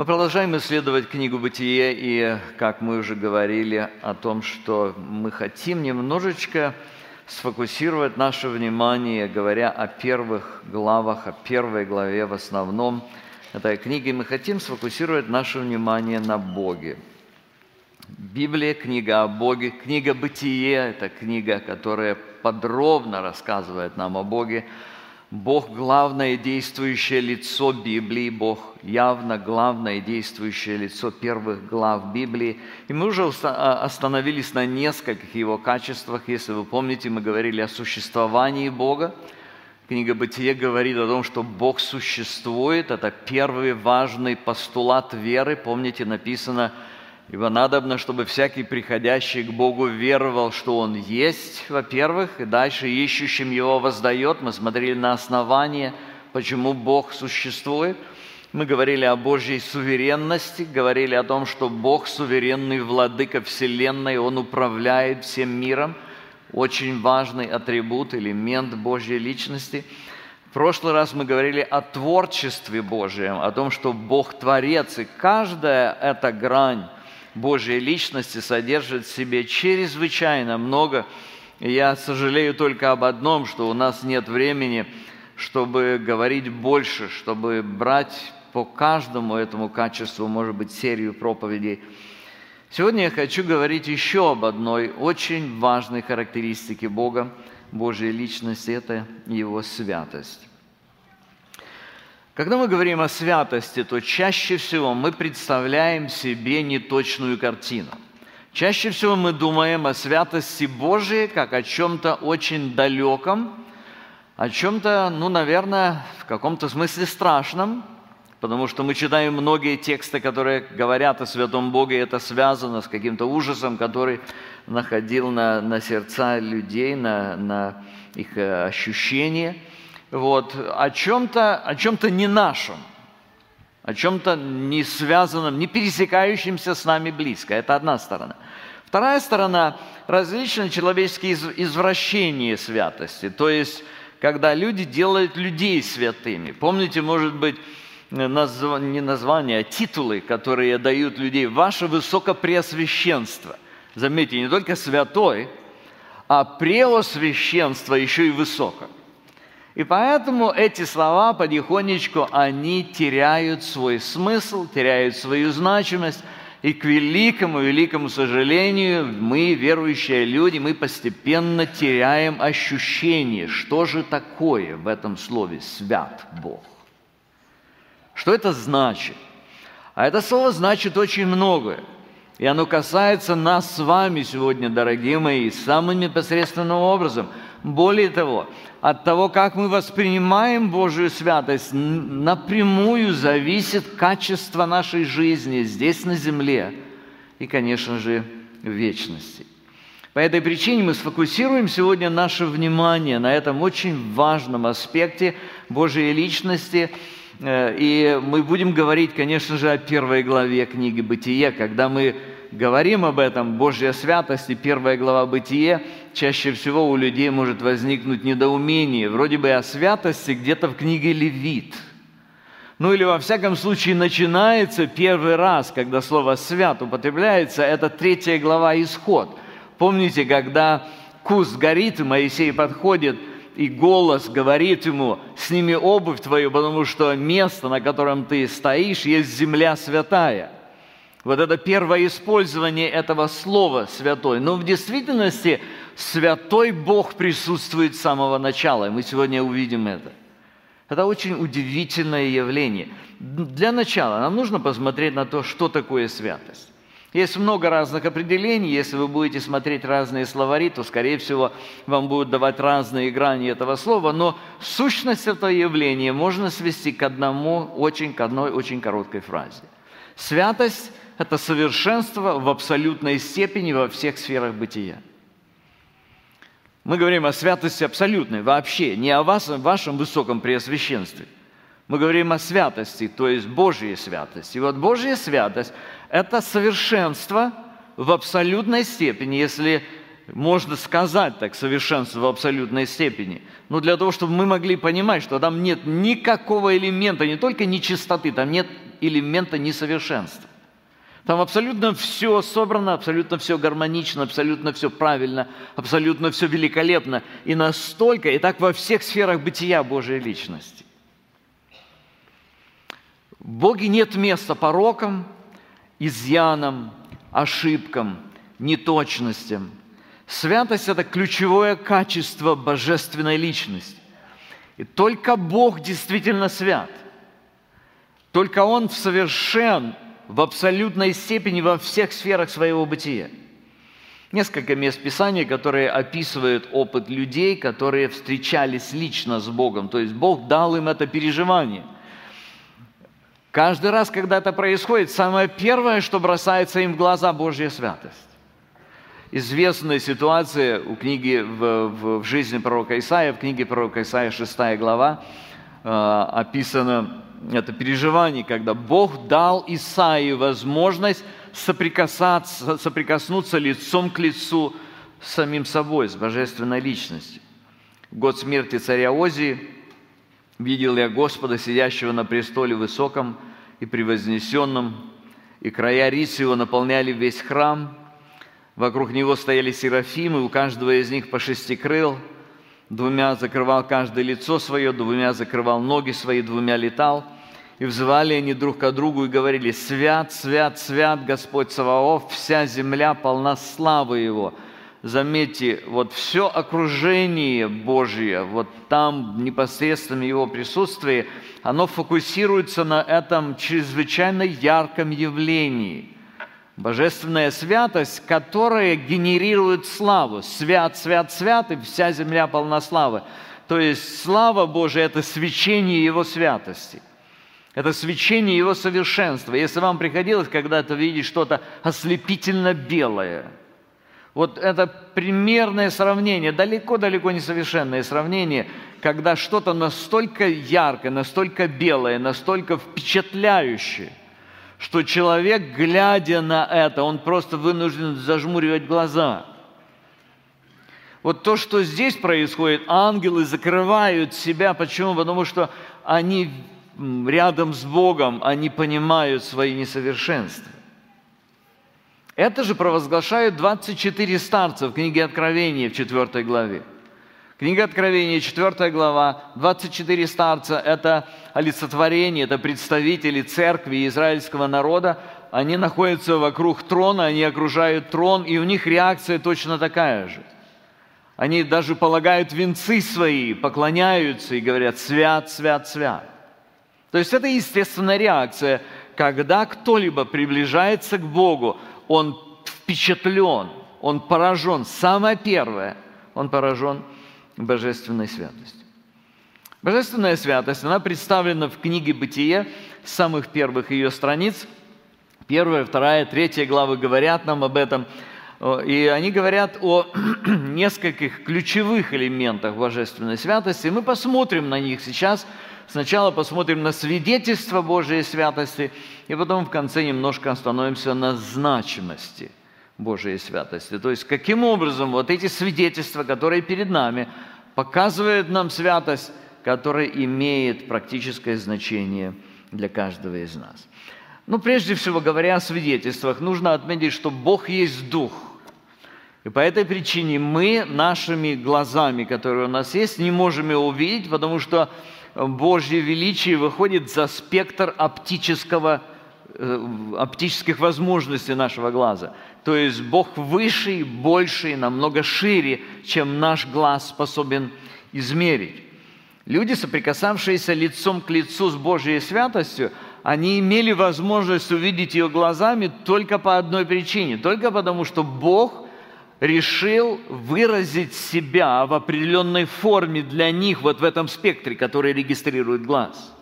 Мы продолжаем исследовать книгу «Бытие», и, как мы уже говорили о том, что мы хотим немножечко сфокусировать наше внимание, говоря о первых главах, о первой главе в основном этой книги, мы хотим сфокусировать наше внимание на Боге. Библия – книга о Боге, книга «Бытие» – это книга, которая подробно рассказывает нам о Боге. Бог – главное действующее лицо Библии, Бог явно главное действующее лицо первых глав Библии. И мы уже остановились на нескольких его качествах. Если вы помните, мы говорили о существовании Бога. Книга «Бытие» говорит о том, что Бог существует. Это первый важный постулат веры. Помните, написано: «Ибо надобно, чтобы всякий, приходящий к Богу, веровал, что Он есть», во-первых, и дальше «ищущим Его воздает». Мы смотрели на основание, почему Бог существует. Мы говорили о Божьей суверенности, говорили о том, что Бог суверенный владыка Вселенной, Он управляет всем миром. Очень важный атрибут, элемент Божьей личности. В прошлый раз мы говорили о творчестве Божьем, о том, что Бог творец, и каждая эта грань Божьей личности содержит в себе чрезвычайно много. И я сожалею только об одном, что у нас нет времени, чтобы говорить больше, чтобы брать по каждому этому качеству, может быть, серию проповедей. Сегодня я хочу говорить еще об одной очень важной характеристике Бога, Божьей личности – это Его святость. Когда мы говорим о святости, то чаще всего мы представляем себе неточную картину. Чаще всего мы думаем о святости Божией как о чем-то очень далеком, о чем-то, наверное, в каком-то смысле страшном, потому что мы читаем многие тексты, которые говорят о святом Боге, и это связано с каким-то ужасом, который находил на сердца людей, на их ощущения. О чем-то не нашем, о чем-то не связанном, не пересекающемся с нами близко. Это одна сторона. Вторая сторона – различные человеческие извращения святости, то есть, когда люди делают людей святыми. Помните, может быть, не названия, а титулы, которые дают людей: «Ваше Высокопреосвященство». Заметьте, не только святой, а преосвященство еще и высоко. И поэтому эти слова потихонечку, они теряют свой смысл, теряют свою значимость. И к великому сожалению, мы, верующие люди, мы постепенно теряем ощущение, что же такое в этом слове «свят Бог». Что это значит? А это слово значит очень многое. И оно касается нас с вами сегодня, дорогие мои, самым непосредственным образом. Более того, от того, как мы воспринимаем Божию святость, напрямую зависит качество нашей жизни здесь, на земле, и, конечно же, в вечности. По этой причине мы сфокусируем сегодня наше внимание на этом очень важном аспекте Божьей личности, и мы будем говорить, конечно же, о первой главе книги «Бытие». Когда мы говорим об этом, Божья святость и первая глава «Бытие», чаще всего у людей может возникнуть недоумение. Вроде бы о святости где-то в книге «Левит». Или во всяком случае начинается первый раз, когда слово «свят» употребляется, это 3 глава «Исход». Помните, когда куст горит, и Моисей подходит, и голос говорит ему: «Сними обувь твою, потому что место, на котором ты стоишь, есть земля святая». Это первое использование этого слова «святой». Но в действительности святой Бог присутствует с самого начала, и мы сегодня увидим это. Это очень удивительное явление. Для начала нам нужно посмотреть на то, что такое святость. Есть много разных определений. Если вы будете смотреть разные словари, то, скорее всего, вам будут давать разные грани этого слова, но сущность этого явления можно свести к одной очень короткой фразе. Святость – это совершенство в абсолютной степени во всех сферах бытия. Мы говорим о святости абсолютной вообще, не о вашем высоком преосвященстве. Мы говорим о святости, то есть Божьей святости. И Божья святость – это совершенство в абсолютной степени. Если можно сказать так, совершенство в абсолютной степени. Но для того, чтобы мы могли понимать, что там нет никакого элемента, не только нечистоты, там нет элемента несовершенства. Там абсолютно все собрано, абсолютно все гармонично, абсолютно все правильно, абсолютно все великолепно. И настолько, и так во всех сферах бытия Божьей личности. В Боге нет места порокам, изъянам, ошибкам, неточностям. Святость – это ключевое качество божественной личности. И только Бог действительно свят. Только Он совершен в абсолютной степени во всех сферах своего бытия. Несколько мест Писания, которые описывают опыт людей, которые встречались лично с Богом. То есть Бог дал им это переживание. Каждый раз, когда это происходит, самое первое, что бросается им в глаза – Божья святость. Известная ситуация у книги в жизни пророка Исаия, в книге пророка Исаия, 6 глава, описано это переживание, когда Бог дал Исаии возможность соприкоснуться лицом к лицу с самим собой, с божественной личностью. В год смерти царя Озии видел я Господа, сидящего на престоле высоком и превознесенном, и края рис его наполняли весь храм. Вокруг него стояли серафимы, у каждого из них по 6 крыл. 2 закрывал каждое лицо свое, 2 закрывал ноги свои, 2 летал. И взывали они друг к другу и говорили: «Свят, свят, свят Господь Саваоф, вся земля полна славы Его». Заметьте, вот все окружение Божье, вот там, в непосредственном Его присутствии, оно фокусируется на этом чрезвычайно ярком явлении. Божественная святость, которая генерирует славу. Свят, свят, свят, и вся земля полна славы. То есть слава Божия – это свечение Его святости. Это свечение Его совершенства. Если вам приходилось когда-то видеть что-то ослепительно белое, вот это примерное сравнение, далеко-далеко несовершенное сравнение, когда что-то настолько яркое, настолько белое, настолько впечатляющее, что человек, глядя на это, он просто вынужден зажмуривать глаза. Вот то, что здесь происходит, ангелы закрывают себя. Почему? Потому что они рядом с Богом, они понимают свои несовершенства. Это же провозглашают 24 старца в книге Откровения в 4 главе. Книга Откровения, 4 глава, 24 старца – это олицетворение, это представители церкви израильского народа. Они находятся вокруг трона, они окружают трон, и у них реакция точно такая же. Они даже полагают венцы свои, поклоняются и говорят: «Свят, свят, свят». То есть это естественная реакция, когда кто-либо приближается к Богу, он впечатлен, он поражен. Самое первое, он поражен божественной святостью. Божественная святость, она представлена в книге «Бытие» с самых первых ее страниц. 1, 2, 3 главы говорят нам об этом. И они говорят о нескольких ключевых элементах божественной святости. И мы посмотрим на них сейчас. Сначала посмотрим на свидетельство Божьей святости, и потом в конце немножко остановимся на значимости Божьей святости. То есть, каким образом вот эти свидетельства, которые перед нами, показывают нам святость, которая имеет практическое значение для каждого из нас. Ну, прежде всего, говоря о свидетельствах, нужно отметить, что Бог есть Дух. И по этой причине мы нашими глазами, которые у нас есть, не можем его увидеть, потому что Божье величие выходит за спектр оптических возможностей нашего глаза. То есть Бог выше, больше, намного шире, чем наш глаз способен измерить. Люди, соприкасавшиеся лицом к лицу с Божьей святостью, они имели возможность увидеть ее глазами только по одной причине, только потому, что Бог решил выразить себя в определенной форме для них, вот в этом спектре, который регистрирует глаз.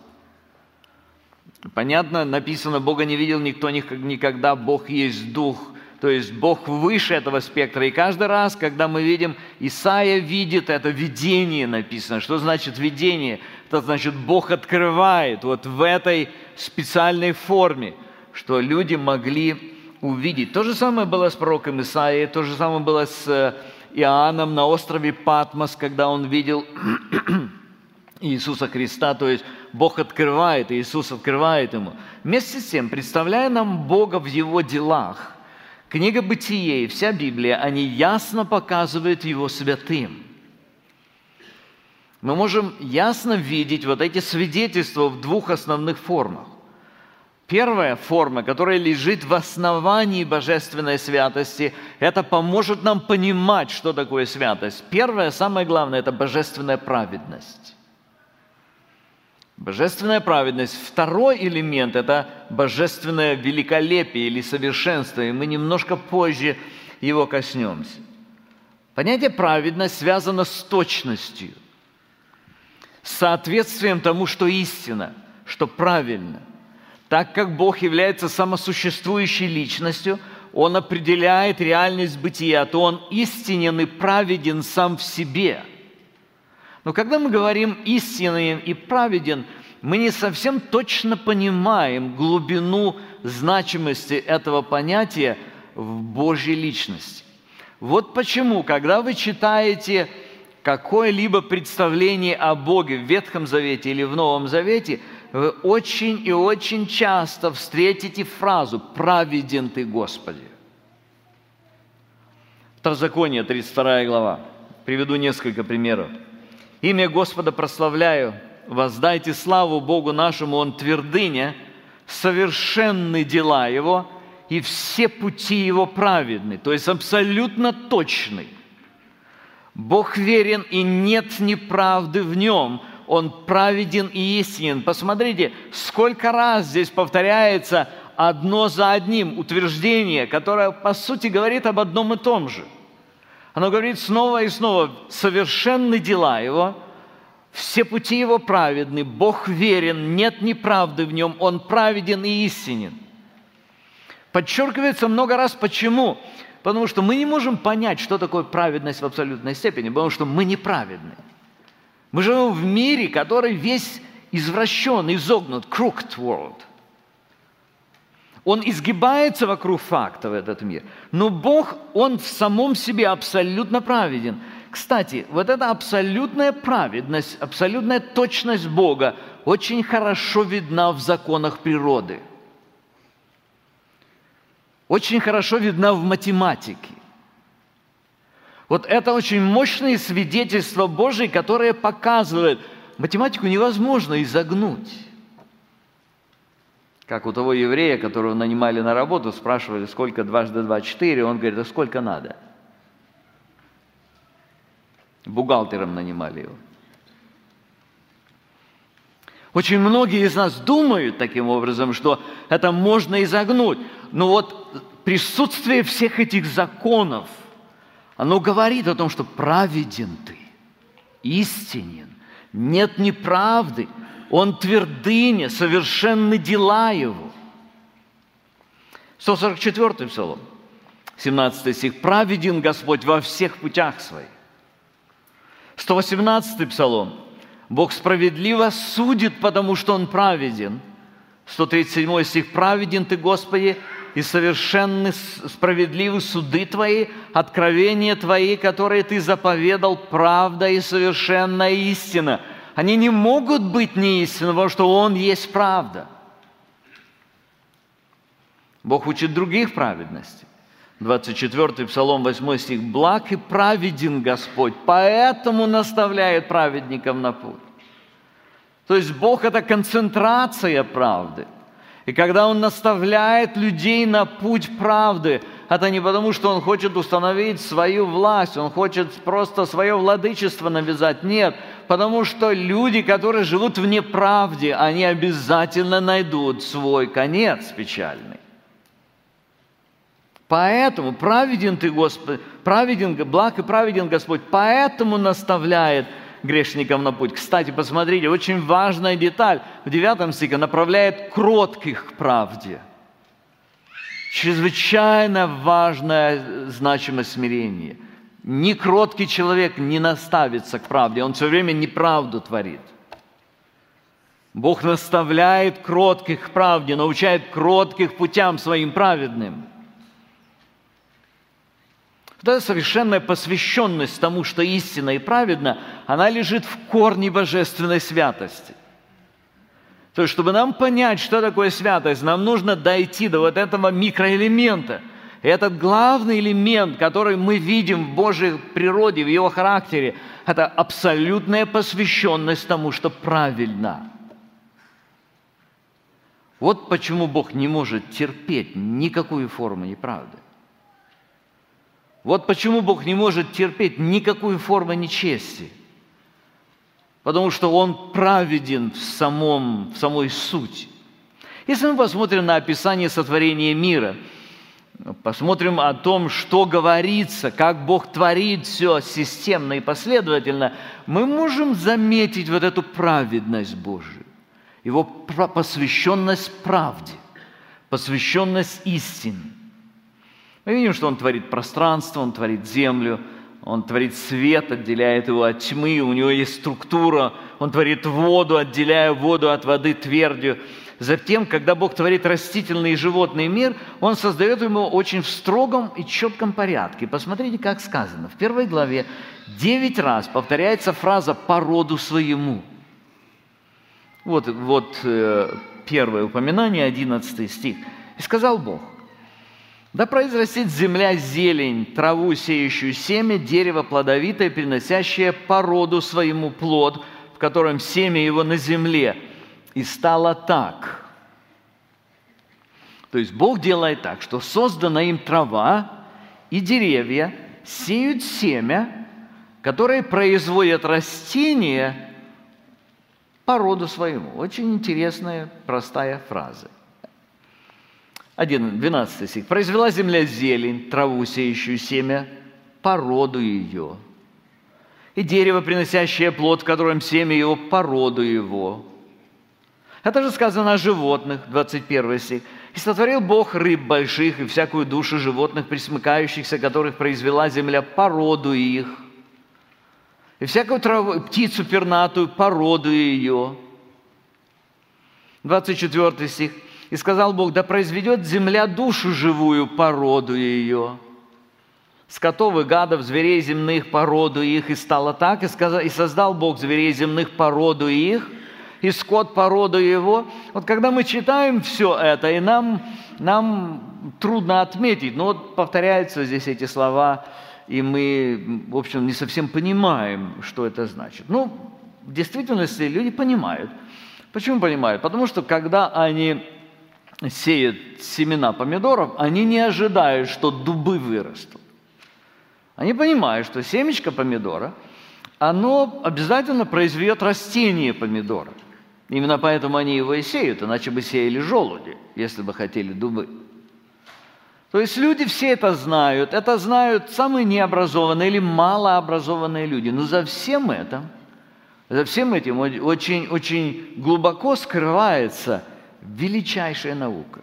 Понятно, написано: Бога не видел никто никогда, Бог есть Дух. То есть Бог выше этого спектра. И каждый раз, когда мы видим, Исаия видит это видение, написано. Что значит видение? Это значит, Бог открывает вот в этой специальной форме, что люди могли увидеть. То же самое было с пророком Исаией, то же самое было с Иоанном на острове Патмос, когда он видел Иисуса Христа, то есть Бог открывает, Иисус открывает ему. Вместе с тем, представляя нам Бога в Его делах, книга Бытие и вся Библия, они ясно показывают Его святым. Мы можем ясно видеть вот эти свидетельства в двух основных формах. Первая форма, которая лежит в основании божественной святости, это поможет нам понимать, что такое святость. Первое, самое главное, это божественная праведность. Божественная праведность. Второй элемент – это божественное великолепие или совершенство, и мы немножко позже его коснемся. Понятие праведность связано с точностью, с соответствием тому, что истина, что правильно. Так как Бог является самосуществующей личностью, Он определяет реальность бытия, то Он истинен и праведен сам в себе. Но когда мы говорим «истинен» и «праведен», мы не совсем точно понимаем глубину значимости этого понятия в Божьей личности. Вот почему, когда вы читаете какое-либо представление о Боге в Ветхом Завете или в Новом Завете, вы очень и очень часто встретите фразу «праведен Ты, Господи». Второзаконие, 32 глава. Приведу несколько примеров. «Имя Господа прославляю, воздайте славу Богу нашему, Он твердыня, совершенны дела Его, и все пути Его праведны». То есть абсолютно точный. Бог верен, и нет неправды в Нем. Он праведен и истинен. Посмотрите, сколько раз здесь повторяется одно за одним утверждение, которое, по сути, говорит об одном и том же. Оно говорит снова и снова: совершенны дела Его, все пути Его праведны, Бог верен, нет неправды в Нем, Он праведен и истинен. Подчеркивается много раз. Почему? Потому что мы не можем понять, что такое праведность в абсолютной степени, потому что мы неправедны. Мы живем в мире, который весь извращен, изогнут, crooked world. Он изгибается вокруг фактов, этот мир. Но Бог, Он в самом себе абсолютно праведен. Кстати, вот эта абсолютная праведность, абсолютная точность Бога очень хорошо видна в законах природы. Очень хорошо видна в математике. Вот это очень мощные свидетельства Божьи, которые показывают, математику невозможно изогнуть. Как у того еврея, которого нанимали на работу, спрашивали, сколько дважды два – 4, он говорит: а сколько надо? Бухгалтером нанимали его. Очень многие из нас думают таким образом, что это можно изогнуть. Но вот присутствие всех этих законов, оно говорит о том, что праведен Ты, истинен, нет неправды, Он твердыня, совершенны дела Его. 144-й Псалом, 17 стих. «Праведен Господь во всех путях Своих». 118-й Псалом. «Бог справедливо судит, потому что Он праведен». 137 стих. «Праведен Ты, Господи, и совершенны справедливы суды Твои, откровения Твои, которые Ты заповедал, правда и совершенная истина». Они не могут быть неистинны, потому что Он есть правда. Бог учит других праведности. 24-й Псалом, 8 стих. «Благ и праведен Господь, поэтому наставляет праведников на путь». То есть Бог – это концентрация правды. И когда Он наставляет людей на путь правды, это не потому, что Он хочет установить свою власть, Он хочет просто свое владычество навязать. Нет, потому что люди, которые живут в неправде, они обязательно найдут свой конец печальный. Поэтому праведен Ты, Господь, благ и праведен Господь, поэтому наставляет грешников на путь. Кстати, посмотрите, очень важная деталь. В 9 стихе направляет кротких к правде. Чрезвычайно важная значимость смирения. Ни кроткий человек не наставится к правде, он все время неправду творит. Бог наставляет кротких к правде, научает кротких путям своим праведным. Вот эта совершенная посвященность тому, что истинно и праведно, она лежит в корне божественной святости. То есть, чтобы нам понять, что такое святость, нам нужно дойти до вот этого микроэлемента. И этот главный элемент, который мы видим в Божьей природе, в Его характере, это абсолютная посвященность тому, что правильно. Вот почему Бог не может терпеть никакую форму неправды. Вот почему Бог не может терпеть никакую форму нечести. Потому что Он праведен в самой сути. Если мы посмотрим на описание сотворения мира, посмотрим о том, что говорится, как Бог творит все системно и последовательно, мы можем заметить вот эту праведность Божию, Его посвященность правде, посвященность истине. Мы видим, что Он творит пространство, Он творит землю, Он творит свет, отделяет его от тьмы, у Него есть структура, Он творит воду, отделяя воду от воды твердью. Затем, когда Бог творит растительный и животный мир, Он создает его очень в строгом и четком порядке. Посмотрите, как сказано. В 1 главе 9 раз повторяется фраза «по роду своему». Вот первое упоминание, 11 стих. «И сказал Бог: да произрастет земля зелень, траву, сеющую семя, дерево плодовитое, приносящее по роду своему плод, в котором семя его на земле. И стало так». То есть Бог делает так, что создана им трава и деревья сеют семя, которые производят растения по роду своему. Очень интересная, простая фраза. 12 стих. «Произвела земля зелень, траву, сеющую семя, по роду ее, и дерево, приносящее плод, в котором семя его, по роду его». Это же сказано о животных, 21 стих. «И сотворил Бог рыб больших и всякую душу животных, пресмыкающихся, которых произвела земля, по роду их, и всякую траву, птицу пернатую, по роду ее». 24 стих. «И сказал Бог: да произведет земля душу живую по роду ее, скотов и гадов, зверей земных по роду их, и стало так, и создал Бог зверей земных по роду их, и скот по роду его». Вот когда мы читаем все это, и нам трудно отметить, но вот повторяются здесь эти слова, и мы, в общем, не совсем понимаем, что это значит. Ну, в действительности люди понимают. Почему понимают? Потому что когда они сеют семена помидоров, они не ожидают, что дубы вырастут. Они понимают, что семечко помидора, оно обязательно произведет растение помидора. Именно поэтому они его и сеют, иначе бы сеяли желуди, если бы хотели дубы. То есть люди все это знают самые необразованные или малообразованные люди. Но за всем этим очень, очень глубоко скрывается величайшая наука.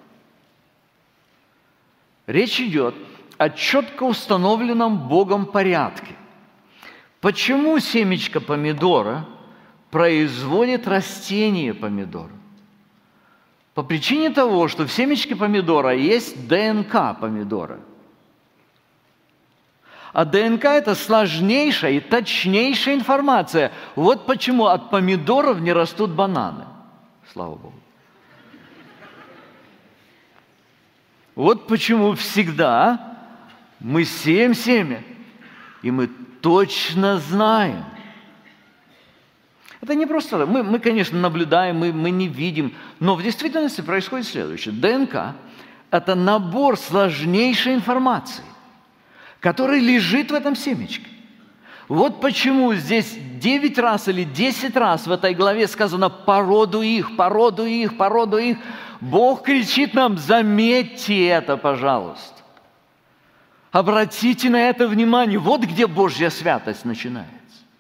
Речь идет о четко установленном Богом порядке. Почему семечко помидора производит растение помидора? По причине того, что в семечке помидора есть ДНК помидора. А ДНК – это сложнейшая и точнейшая информация. Вот почему от помидоров не растут бананы. Слава Богу. Вот почему всегда мы сеем семя, и мы точно знаем. Это не просто, мы конечно, наблюдаем, мы не видим, но в действительности происходит следующее. ДНК – это набор сложнейшей информации, который лежит в этом семечке. Вот почему здесь 9 раз или 10 раз в этой главе сказано «по роду их, по роду их, по роду их». Бог кричит нам: заметьте это, пожалуйста. Обратите на это внимание. Вот где Божья святость начинается.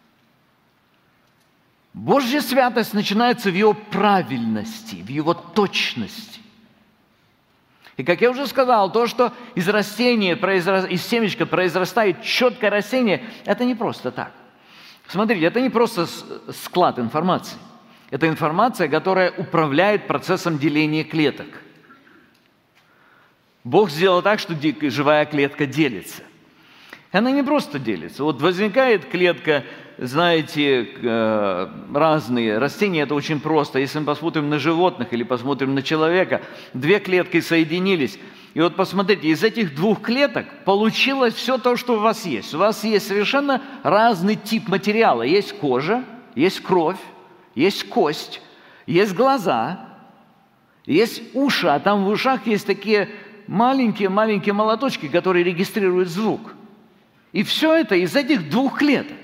Божья святость начинается в Его правильности, в Его точности. И, как я уже сказал, то, что из растения, из семечка произрастает четкое растение, это не просто так. Смотрите, это не просто склад информации. Это информация, которая управляет процессом деления клеток. Бог сделал так, что живая клетка делится. Она не просто делится. Вот возникает клетка, знаете, разные растения, это очень просто. Если мы посмотрим на животных или посмотрим на человека, две клетки соединились. И вот посмотрите, из этих двух клеток получилось все то, что у вас есть. У вас есть совершенно разный тип материала. Есть кожа, есть кровь, есть кость, есть глаза, есть уши, а там в ушах есть такие маленькие молоточки, которые регистрируют звук. И все это из этих двух клеток.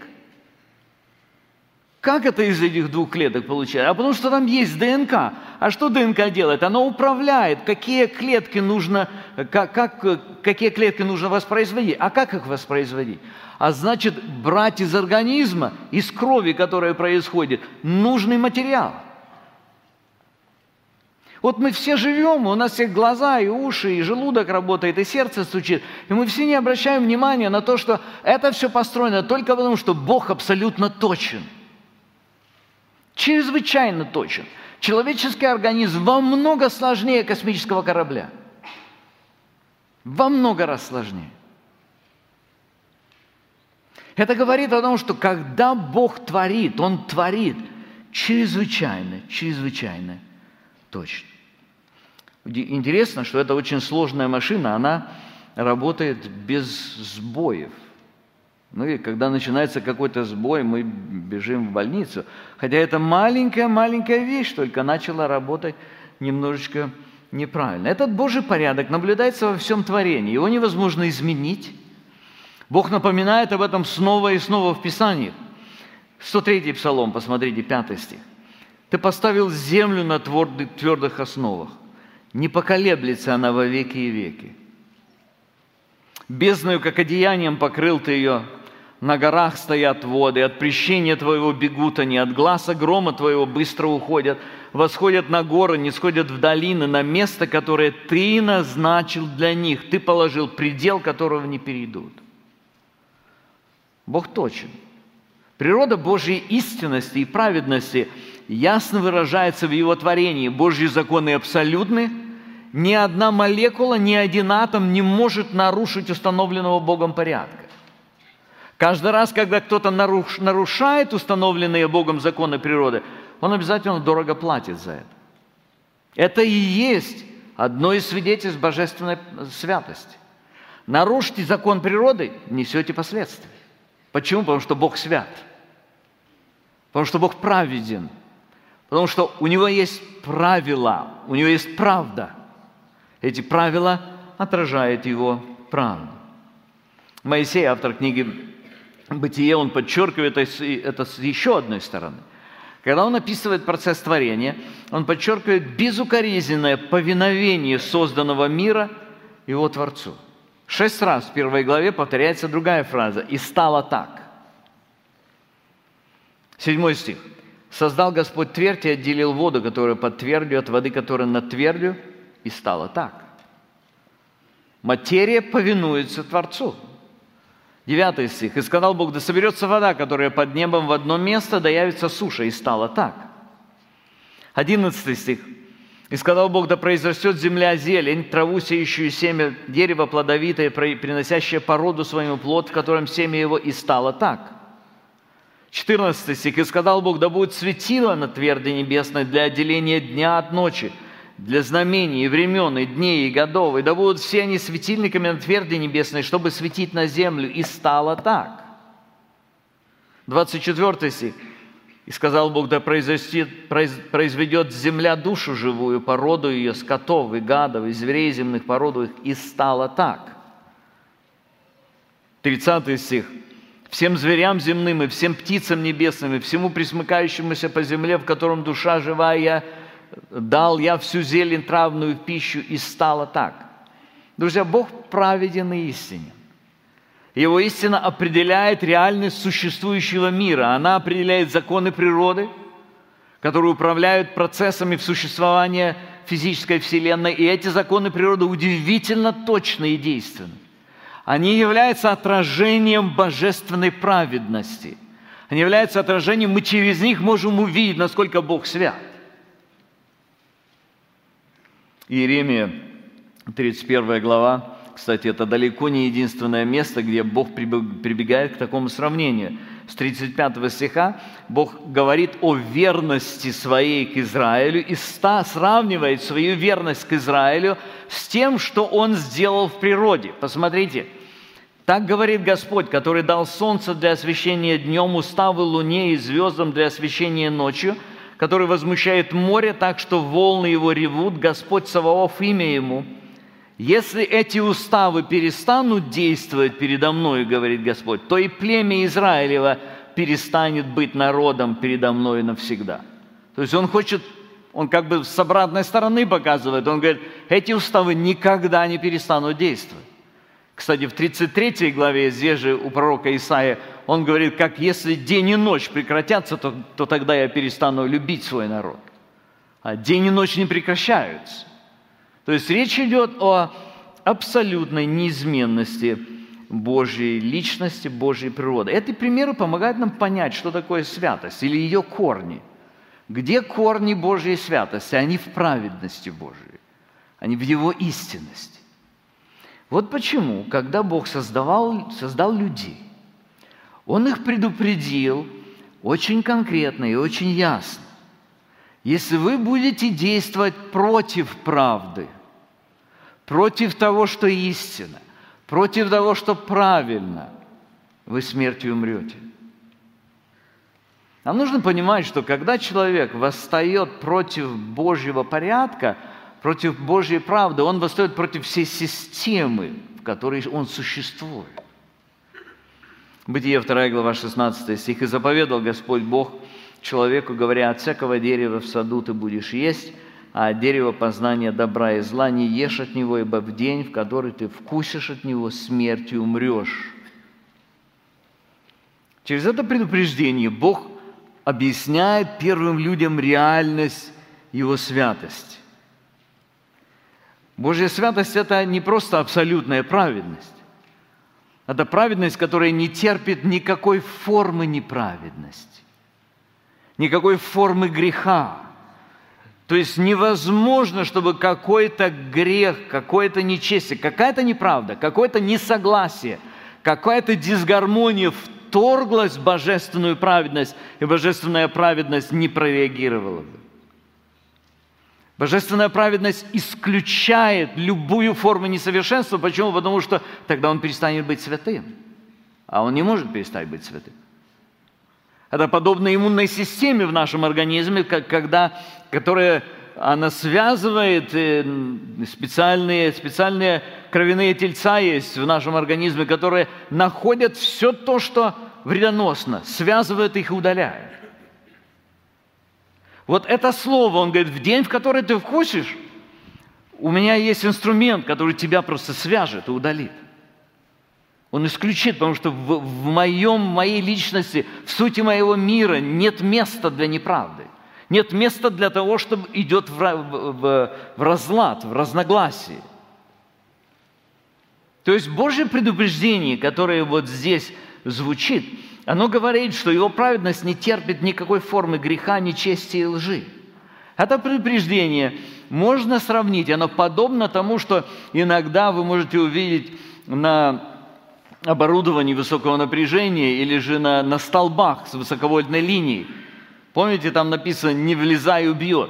Как это из этих двух клеток получается? А потому что там есть ДНК. А что ДНК делает? Оно управляет, какие клетки нужно воспроизводить. А как их воспроизводить? А значит, брать из организма, из крови, которая происходит, нужный материал. Вот мы все живем, у нас всех глаза и уши, и желудок работает, и сердце стучит. И мы все не обращаем внимания на то, что это все построено только потому, что Бог абсолютно точен. Чрезвычайно точен. Человеческий организм во много сложнее космического корабля. Во много раз сложнее. Это говорит о том, что когда Бог творит, Он творит чрезвычайно точно. Интересно, что это очень сложная машина, она работает без сбоев. Ну и когда начинается какой-то сбой, мы бежим в больницу. Хотя это маленькая вещь, только начала работать немножечко неправильно. Этот Божий порядок наблюдается во всем творении. Его невозможно изменить. Бог напоминает об этом снова и снова в Писании. 103-й Псалом, посмотрите, 5 стих. «Ты поставил землю на твердых основах. Не поколеблется она во веки и веки. Бездною, как одеянием, покрыл ты ее. На горах стоят воды, от прещения твоего бегут они, от гласа грома твоего быстро уходят, восходят на горы, не сходят в долины, на место, которое ты назначил для них. Ты положил предел, которого не перейдут». Бог точен. Природа Божьей истинности и праведности ясно выражается в Его творении. Божьи законы абсолютны. Ни одна молекула, ни один атом не может нарушить установленного Богом порядка. Каждый раз, когда кто-то нарушает установленные Богом законы природы, он обязательно дорого платит за это. Это и есть одно из свидетельств божественной святости. Нарушите закон природы, несете последствия. Почему? Потому что Бог свят. Потому что Бог праведен. Потому что у Него есть правила, у Него есть правда. Эти правила отражают Его правду. Моисей, автор книги «Бытие», он подчеркивает это с еще одной стороны. Когда он описывает процесс творения, он подчеркивает безукоризненное повиновение созданного мира Его Творцу. 6 раз в 1 главе повторяется другая фраза «И стало так». 7 стих. «Создал Господь твердь и отделил воду, которая под твердью, от воды, которая над твердью, и стало так». Материя повинуется Творцу. 9 стих. «И сказал Бог, да соберется вода, которая под небом в одно место, да явится суша, и стало так». 11 стих. «И сказал Бог, да произрастет земля зелень, траву, сеющую семя, дерево плодовитое, приносящее породу своему плод, в котором семя его, и стало так». 14 стих. «И сказал Бог, да будет светило на тверди небесной для отделения дня от ночи, для знамений, и времен, и дней, и годов, и да будут все они светильниками на тверди небесной, чтобы светить на землю, и стало так». 24 стих. «И сказал Бог, да произведет земля душу живую, породу ее, скотов и гадов, и зверей земных, породу их, и стало так». 30 стих. «Всем зверям земным, и всем птицам небесным, и всему пресмыкающемуся по земле, в котором душа живая, дал я всю зелень травную в пищу, и стало так». Друзья, Бог праведен и истинен. Его истина определяет реальность существующего мира. Она определяет законы природы, которые управляют процессами в существовании физической вселенной. И эти законы природы удивительно точны и действенны. Они являются отражением божественной праведности. Они являются отражением, мы через них можем увидеть, насколько Бог свят. Иеремия, 31 глава, Кстати, это далеко не единственное место, где Бог прибегает к такому сравнению. С 35 стиха Бог говорит о верности своей к Израилю и сравнивает свою верность к Израилю с тем, что Он сделал в природе. Посмотрите, так говорит Господь, который дал солнце для освещения днем, уставы луне и звездам для освещения ночью, который возмущает море так, что волны его ревут, Господь Саваоф имя ему. Если эти уставы перестанут действовать передо мной, говорит Господь, то и племя Израилева перестанет быть народом передо мной навсегда. То есть он как бы с обратной стороны показывает, он говорит, эти уставы никогда не перестанут действовать. Кстати, в 33 главе здесь же у пророка Исаия он говорит, как если день и ночь прекратятся, то тогда я перестану любить свой народ. А день и ночь не прекращаются. То есть речь идет о абсолютной неизменности Божьей личности, Божьей природы. Эти примеры помогают нам понять, что такое святость или ее корни. Где корни Божьей святости? Они в праведности Божией, они в Его истинности. Вот почему, когда Бог создал людей, Он их предупредил очень конкретно и очень ясно. Если вы будете действовать против правды, против того, что истина, против того, что правильно, вы смертью умрете. Нам нужно понимать, что когда человек восстает против Божьего порядка, против Божьей правды, он восстает против всей системы, в которой он существует. Бытие 2 глава 16 стих. «И заповедал Господь Бог человеку, говоря, от всякого дерева в саду ты будешь есть, а от дерева познания добра и зла не ешь от него, ибо в день, в который ты вкусишь от него, смертью умрешь». Через это предупреждение Бог объясняет первым людям реальность Его святости. Божья святость – это не просто абсолютная праведность. Это праведность, которая не терпит никакой формы неправедности, никакой формы греха. То есть невозможно, чтобы какой-то грех, какое-то нечестие, какая-то неправда, какое-то несогласие, какая-то дисгармония вторглась в божественную праведность, и божественная праведность не прореагировала бы. Божественная праведность исключает любую форму несовершенства. Почему? Потому что тогда он перестанет быть святым. А он не может перестать быть святым. Это подобно иммунной системе в нашем организме, которая она связывает, специальные кровяные тельца есть в нашем организме, которые находят все то, что вредоносно, связывают их и удаляют. Вот это слово, он говорит, в день, в который ты вкусишь, у меня есть инструмент, который тебя просто свяжет и удалит. Он исключит, потому что в моей личности, в сути моего мира нет места для неправды. Нет места для того, что идет в разлад, в разногласие. То есть Божье предупреждение, которое вот здесь звучит, оно говорит, что его праведность не терпит никакой формы греха, нечестия и лжи. Это предупреждение можно сравнить, оно подобно тому, что иногда вы можете увидеть на оборудовании высокого напряжения или же на столбах с высоковольтной линией. Помните, там написано «не влезай, убьет».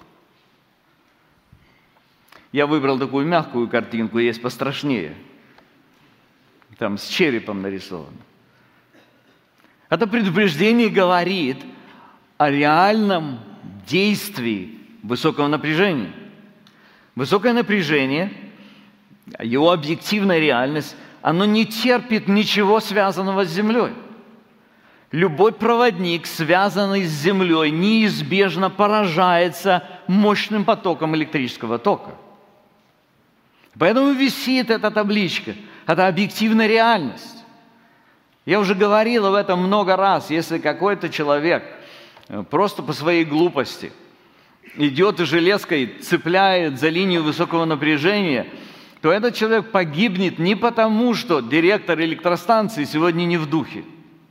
Я выбрал такую мягкую картинку, есть пострашнее. Там с черепом нарисовано. Это предупреждение говорит о реальном действии высокого напряжения. Высокое напряжение, его объективная реальность, оно не терпит ничего, связанного с землей. Любой проводник, связанный с землей, неизбежно поражается мощным потоком электрического тока. Поэтому висит эта табличка. Это объективная реальность. Я уже говорил об этом много раз. Если какой-то человек просто по своей глупости идет и железкой цепляет за линию высокого напряжения, то этот человек погибнет не потому, что директор электростанции сегодня не в духе.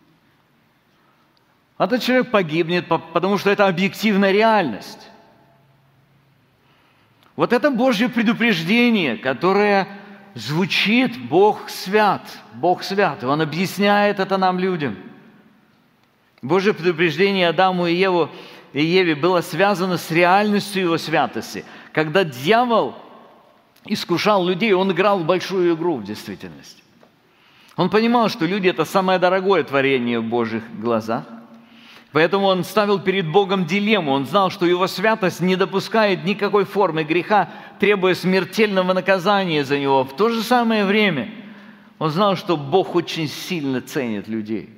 Этот человек погибнет, потому что это объективная реальность. Вот это Божье предупреждение, которое звучит «Бог свят», «Бог свят». И Он объясняет это нам, людям. Божье предупреждение Адаму и Еве было связано с реальностью Его святости. Когда дьявол искушал людей, он играл в большую игру в действительности. Он понимал, что люди – это самое дорогое творение в Божьих глазах. Поэтому он ставил перед Богом дилемму. Он знал, что Его святость не допускает никакой формы греха, требуя смертельного наказания за него. В то же самое время он знал, что Бог очень сильно ценит людей.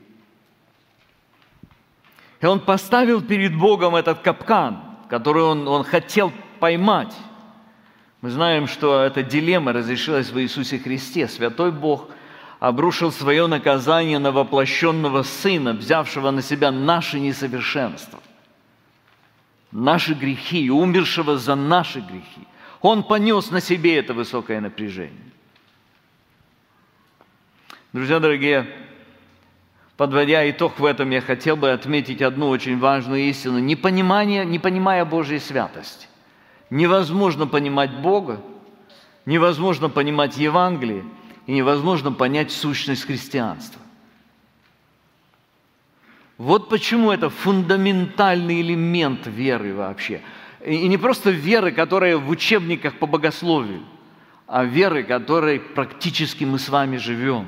И он поставил перед Богом этот капкан, который он хотел поймать. Мы знаем, что эта дилемма разрешилась в Иисусе Христе. Святой Бог обрушил свое наказание на воплощенного Сына, взявшего на себя наши несовершенства, наши грехи и умершего за наши грехи. Он понес на себе это высокое напряжение. Друзья дорогие, подводя итог в этом, я хотел бы отметить одну очень важную истину. Не понимая Божьей святости, невозможно понимать Бога, невозможно понимать Евангелие и невозможно понять сущность христианства. Вот почему это фундаментальный элемент веры вообще. И не просто веры, которая в учебниках по богословию, а веры, которой практически мы с вами живем.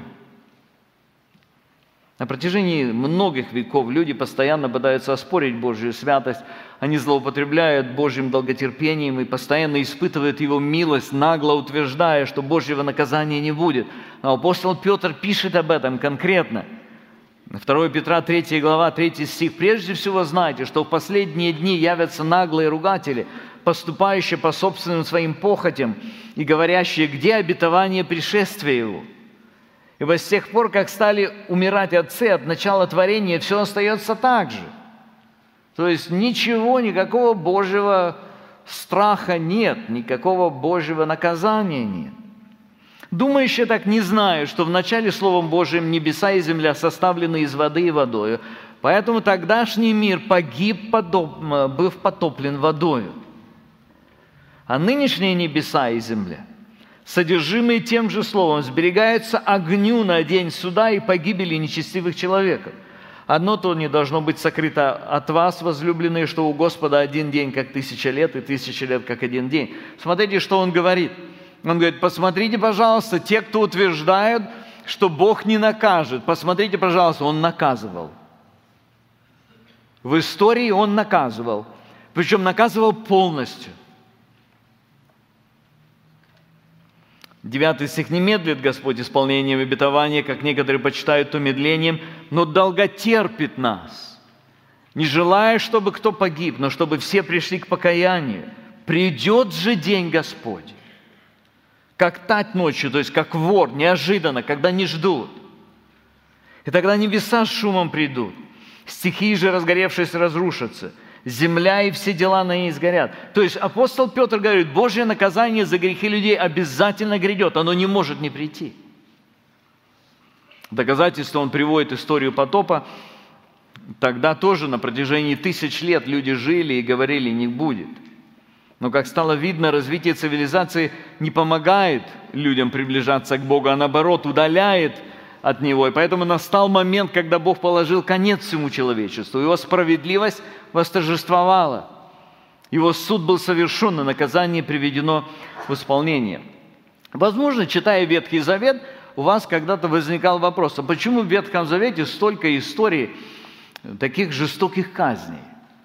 На протяжении многих веков люди постоянно пытаются оспорить Божью святость. Они злоупотребляют Божьим долготерпением и постоянно испытывают Его милость, нагло утверждая, что Божьего наказания не будет. Но апостол Петр пишет об этом конкретно. 2 Петра 3 глава, 3 стих. «Прежде всего знайте, что в последние дни явятся наглые ругатели, поступающие по собственным своим похотям и говорящие, где обетование пришествия Его. Ибо с тех пор, как стали умирать отцы от начала творения, все остается так же». То есть никакого Божьего страха нет, никакого Божьего наказания нет. Думающие так не знают, что в начале Словом Божьим небеса и земля составлены из воды и водою, поэтому тогдашний мир погиб, быв потоплен водою. А нынешние небеса и земля, содержимые тем же словом, сберегаются огню на день суда и погибели нечестивых человеков. Одно то не должно быть сокрыто от вас, возлюбленные, что у Господа один день, как 1000 лет, и 1000 лет, как один день. Смотрите, что Он говорит. Он говорит: посмотрите, пожалуйста, те, кто утверждают, что Бог не накажет. Посмотрите, пожалуйста, Он наказывал. В истории Он наказывал. Причем наказывал полностью. 9 стих. «Не медлит Господь исполнением обетования, как некоторые почитают то медлением, но долготерпит нас, не желая, чтобы кто погиб, но чтобы все пришли к покаянию. Придет же день Господь, как тать ночью, то есть как вор, неожиданно, когда не ждут. И тогда небеса с шумом придут, стихии же, разгоревшись, разрушатся, земля и все дела на ней сгорят». То есть апостол Петр говорит, Божье наказание за грехи людей обязательно грядет, оно не может не прийти. Доказательство он приводит историю потопа. Тогда тоже на протяжении 1000 лет люди жили и говорили: не будет. Но, как стало видно, развитие цивилизации не помогает людям приближаться к Богу, а наоборот удаляет от Него. И поэтому настал момент, когда Бог положил конец всему человечеству. Его справедливость восторжествовала. Его суд был совершен, и наказание приведено в исполнение. Возможно, читая Ветхий Завет, у вас когда-то возникал вопрос: а почему в Ветхом Завете столько историй таких жестоких казней?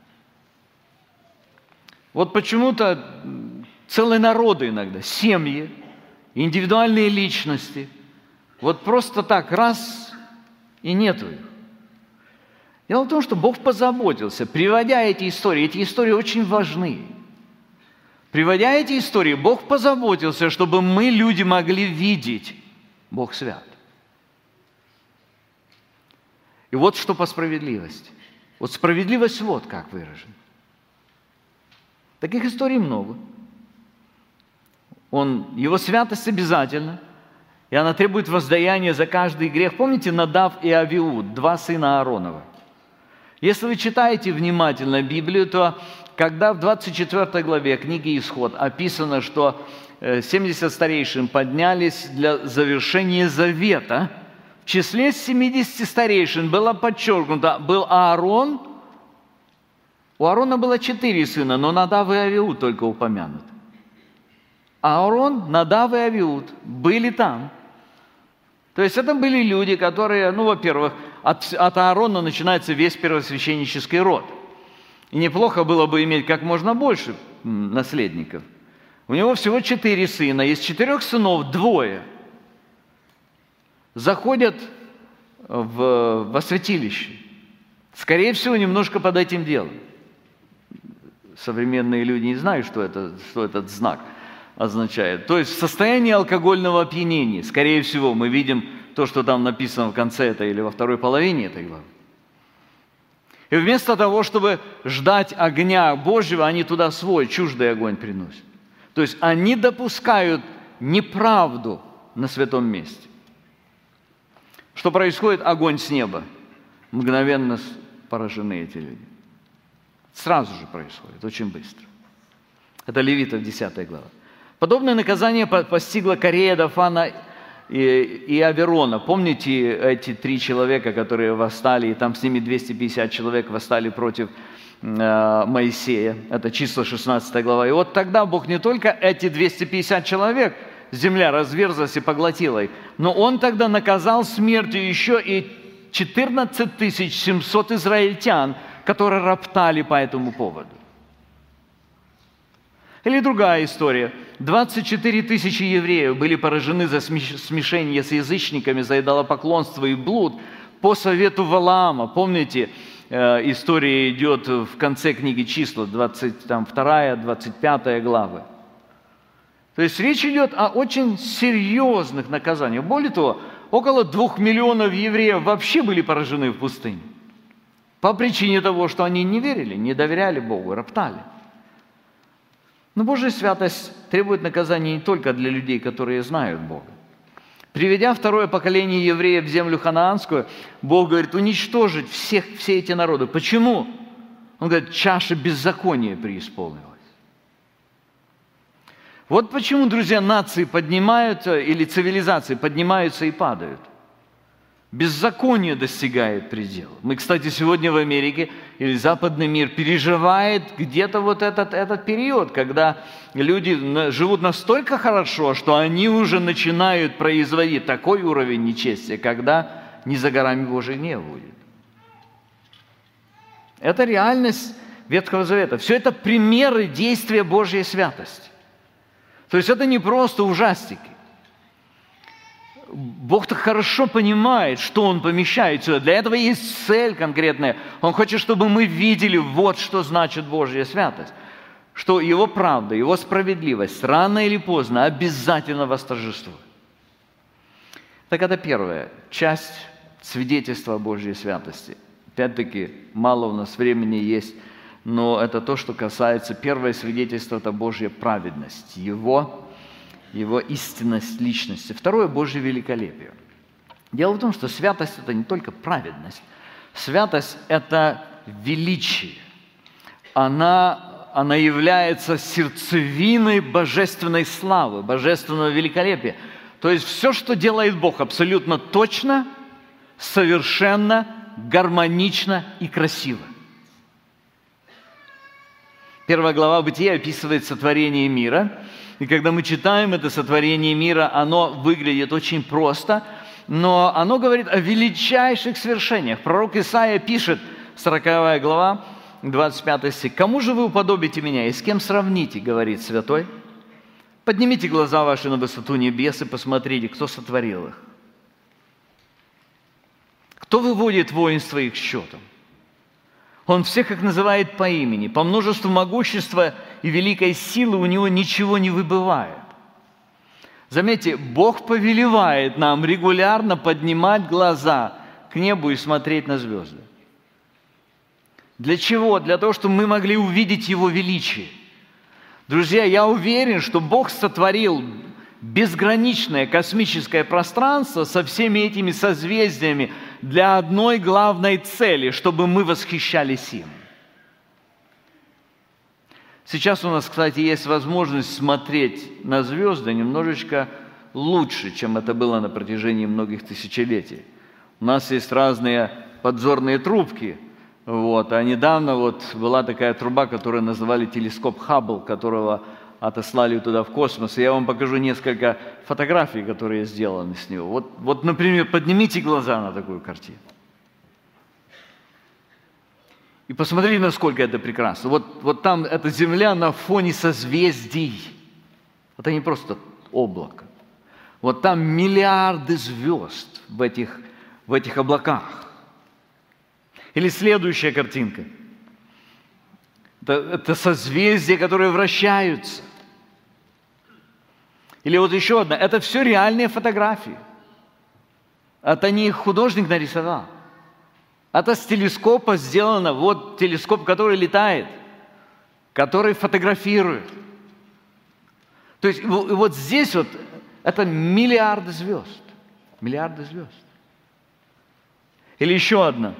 Вот почему-то целые народы иногда, семьи, индивидуальные личности, вот просто так раз и нету их. Дело в том, что Бог позаботился, приводя эти истории очень важны. Приводя эти истории, Бог позаботился, чтобы мы, люди, могли видеть: Бог свят. И вот что по справедливости. Вот справедливость вот как выражена. Таких историй много. Его святость обязательна, и она требует воздаяния за каждый грех. Помните Надав и Авиуд, 2 сына Ааронова? Если вы читаете внимательно Библию, то когда в 24 главе книги Исход описано, что 70 старейшин поднялись для завершения завета. В числе 70 старейшин было подчеркнуто, был Аарон. У Аарона было 4 сына, но Надав и Авиуд только упомянуты. Аарон, Надав и Авиуд были там. То есть это были люди, которые, во-первых, от Аарона начинается весь первосвященнический род. И неплохо было бы иметь как можно больше наследников. У него всего 4 сына, из 4 сынов 2 заходят во святилище. Скорее всего, немножко под этим делом. Современные люди не знают, что этот знак означает. То есть в состоянии алкогольного опьянения. Скорее всего, мы видим то, что там написано в конце этой или во второй половине этой главы. И вместо того, чтобы ждать огня Божьего, они туда свой чуждый огонь приносят. То есть они допускают неправду на святом месте. Что происходит? Огонь с неба. Мгновенно поражены эти люди. Сразу же происходит, очень быстро. Это Левитов, 10 глава. Подобное наказание постигло Корея, Дафана и Аверона. Помните эти 3 человека, которые восстали, и там с ними 250 человек восстали против Моисея. Это Числа, 16 глава. И вот тогда Бог не только эти 250 человек, земля разверзлась и поглотила их, но Он тогда наказал смертью еще и 14 700 израильтян, которые роптали по этому поводу. Или другая история. 24 тысячи евреев были поражены за смешение с язычниками, за идолопоклонство и блуд по совету Валаама. Помните, история идет в конце книги Числа, 22-25 главы. То есть речь идет о очень серьезных наказаниях. Более того, около 2 миллионов евреев вообще были поражены в пустыне. По причине того, что они не верили, не доверяли Богу, роптали. Но Божья святость требует наказания не только для людей, которые знают Бога. Приведя второе поколение евреев в землю ханаанскую, Бог говорит уничтожить все эти народы. Почему? Он говорит, чаша беззакония преисполнилась. Вот почему, друзья, нации поднимаются, или цивилизации поднимаются и падают. Беззаконие достигает предела. Мы, кстати, сегодня в Америке, или западный мир, переживает где-то вот этот период, когда люди живут настолько хорошо, что они уже начинают производить такой уровень нечестия, когда не за горами Божий гнев будет. Это реальность Ветхого Завета. Все это примеры действия Божьей святости. То есть это не просто ужастики. Бог так хорошо понимает, что Он помещает сюда. Для этого есть цель конкретная. Он хочет, чтобы мы видели, вот что значит Божья святость. Что Его правда, Его справедливость рано или поздно обязательно восторжествует. Так это первая часть свидетельства о Божьей святости. Опять-таки, мало у нас времени есть, но это то, что касается первое свидетельство, это Божья праведность, Его истинность личности. Второе – Божье великолепие. Дело в том, что святость – это не только праведность. Святость – это величие. Она является сердцевиной божественной славы, божественного великолепия. То есть все, что делает Бог, абсолютно точно, совершенно, гармонично и красиво. 1 глава Бытия описывает сотворение мира. И когда мы читаем это сотворение мира, оно выглядит очень просто, но оно говорит о величайших свершениях. Пророк Исаия пишет, 40 глава, 25 стих, «Кому же вы уподобите меня, и с кем сравните, говорит святой? Поднимите глаза ваши на высоту небес и посмотрите, кто сотворил их. Кто выводит воинство их счетом? Он всех их называет по имени. По множеству могущества и великой силы у него ничего не выбывает». Заметьте, Бог повелевает нам регулярно поднимать глаза к небу и смотреть на звезды. Для чего? Для того, чтобы мы могли увидеть Его величие. Друзья, я уверен, что Бог сотворил безграничное космическое пространство со всеми этими созвездиями для одной главной цели, чтобы мы восхищались им. Сейчас у нас, кстати, есть возможность смотреть на звезды немножечко лучше, чем это было на протяжении многих тысячелетий. У нас есть разные подзорные трубки, а недавно была такая труба, которую называли телескоп Хаббл, которого отослали туда в космос. И я вам покажу несколько фотографий, которые сделаны с него. Например, поднимите глаза на такую картину. И посмотрите, насколько это прекрасно. Вот там эта Земля на фоне созвездий. Это не просто облако. Вот там миллиарды звезд в этих облаках. Или следующая картинка. Это созвездия, которые вращаются. Или еще одна. Это все реальные фотографии. Это не их художник нарисовал. Это с телескопа сделано. Вот телескоп, который летает, который фотографирует. То есть вот здесь это миллиарды звезд. Миллиарды звезд. Или еще одна.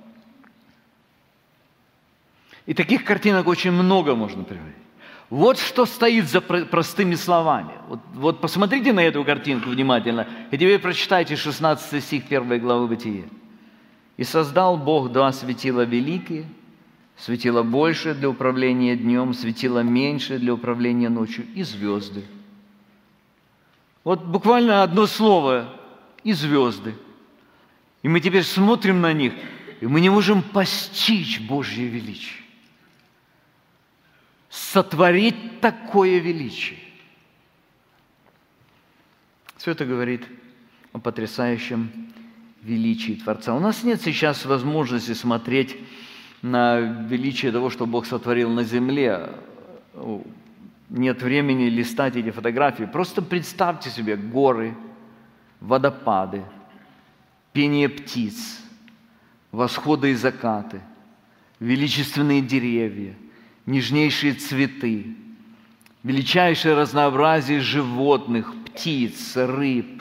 И таких картинок очень много можно приводить. Вот что стоит за простыми словами. Вот посмотрите на эту картинку внимательно, и теперь прочитайте 16 стих 1 главы Бытия. «И создал Бог два светила великие, светило большее для управления днем, светило меньшее для управления ночью, и звезды». Вот буквально одно слово – и звезды. И мы теперь смотрим на них, и мы не можем постичь Божье величие. Сотворить такое величие. Все это говорит о потрясающем величии Творца. У нас нет сейчас возможности смотреть на величие того, что Бог сотворил на земле. Нет времени листать эти фотографии. Просто представьте себе горы, водопады, пение птиц, восходы и закаты, величественные деревья, нежнейшие цветы, величайшее разнообразие животных, птиц, рыб.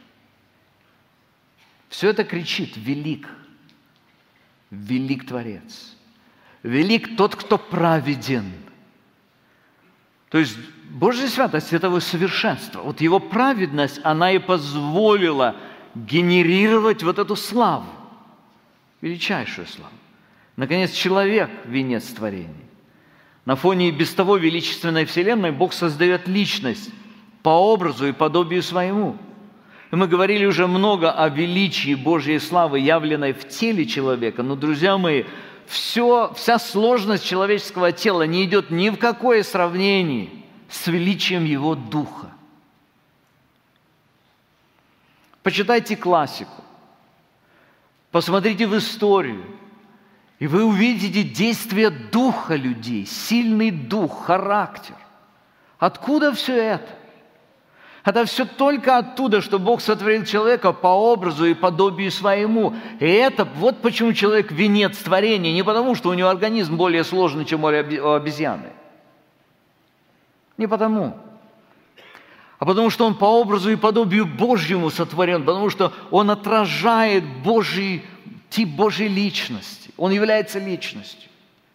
Все это кричит: велик, велик Творец, велик тот, кто праведен. То есть Божья святость – это его совершенство. Вот его праведность, она и позволила генерировать вот эту славу, величайшую славу. Наконец, человек – венец творения. На фоне и без того величественной вселенной Бог создает личность по образу и подобию своему. И мы говорили уже много о величии Божьей славы, явленной в теле человека. Но, друзья мои, вся сложность человеческого тела не идет ни в какое сравнение с величием Его Духа. Почитайте классику, посмотрите в историю, и вы увидите действие Духа людей, сильный Дух, характер. Откуда все это? Это все только оттуда, что Бог сотворил человека по образу и подобию своему. И это вот почему человек венец творения. Не потому, что у него организм более сложный, чем у обезьяны. Не потому. А потому, что он по образу и подобию Божьему сотворен. Потому что он отражает тип Божьей личности. Он является личностью.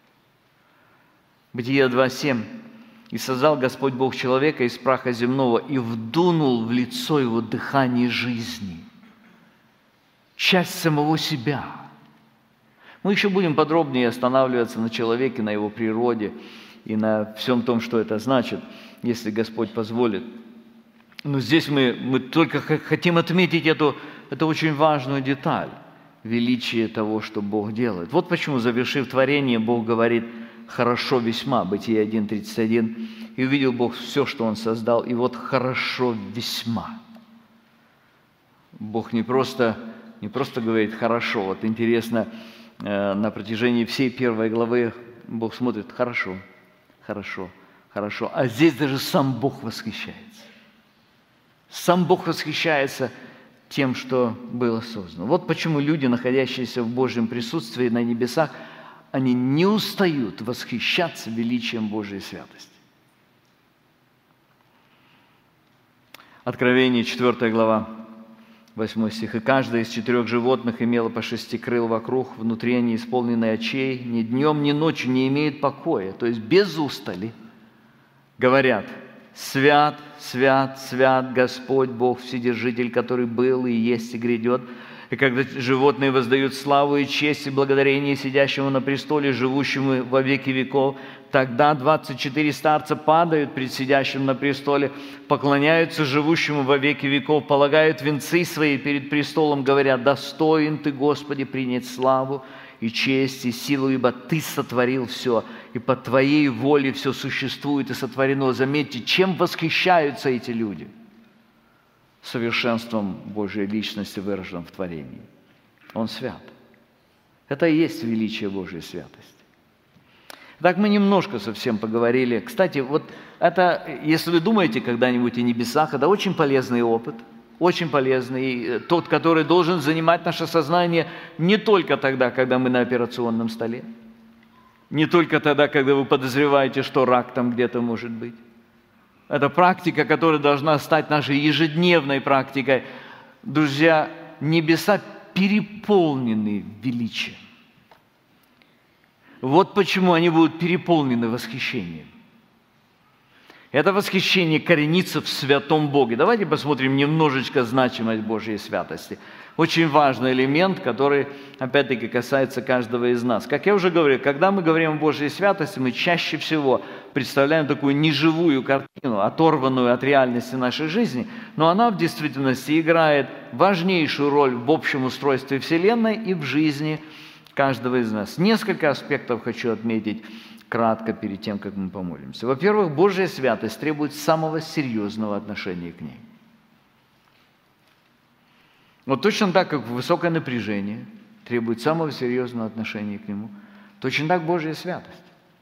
Бытие 2:7. «И создал Господь Бог человека из праха земного, и вдунул в лицо его дыхание жизни». Часть самого себя. Мы еще будем подробнее останавливаться на человеке, на его природе и на всем том, что это значит, если Господь позволит. Но здесь мы только хотим отметить эту очень важную деталь – величие того, что Бог делает. Вот почему, завершив творение, Бог говорит: «Хорошо весьма», Бытие 1:31, «И увидел Бог все, что Он создал, и вот хорошо весьма». Бог не просто говорит «хорошо». Вот интересно, на протяжении всей 1 главы Бог смотрит «хорошо, хорошо, хорошо». А здесь даже сам Бог восхищается. Сам Бог восхищается тем, что было создано. Вот почему люди, находящиеся в Божьем присутствии на небесах, они не устают восхищаться величием Божьей святости. Откровение, 4 глава, 8 стих. «И каждое из 4 животных имело по 6 крыл вокруг, внутри они исполнены очей, ни днем, ни ночью не имеют покоя». То есть без устали говорят: «Свят, свят, свят Господь Бог Вседержитель, который был и есть и грядет». И когда животные воздают славу и честь и благодарение сидящему на престоле, живущему во веки веков, тогда 24 старца падают пред сидящим на престоле, поклоняются живущему во веки веков, полагают венцы свои перед престолом, говоря: «Достоин Ты, Господи, принять славу и честь и силу, ибо Ты сотворил все, и по Твоей воле все существует и сотворено». Заметьте, чем восхищаются эти люди? Совершенством Божьей личности, выраженным в творении. Он свят. Это и есть величие Божьей святости. Так мы немножко совсем поговорили. Кстати, вот это, если вы думаете когда-нибудь о небесах, это очень полезный опыт, очень полезный, тот, который должен занимать наше сознание не только тогда, когда мы на операционном столе, не только тогда, когда вы подозреваете, что рак там где-то может быть. Это практика, которая должна стать нашей ежедневной практикой. Друзья, небеса переполнены величием. Вот почему они будут переполнены восхищением. Это восхищение коренится в святом Боге. Давайте посмотрим немножечко значимость Божьей святости. Очень важный элемент, который, опять-таки, касается каждого из нас. Как я уже говорил, когда мы говорим о Божьей святости, мы чаще всего представляем такую неживую картину, оторванную от реальности нашей жизни, но она в действительности играет важнейшую роль в общем устройстве Вселенной и в жизни каждого из нас. Несколько аспектов хочу отметить кратко перед тем, как мы помолимся. Во-первых, Божья святость требует самого серьезного отношения к ней. Вот точно так, как высокое напряжение требует самого серьезного отношения к нему, точно так Божья святость.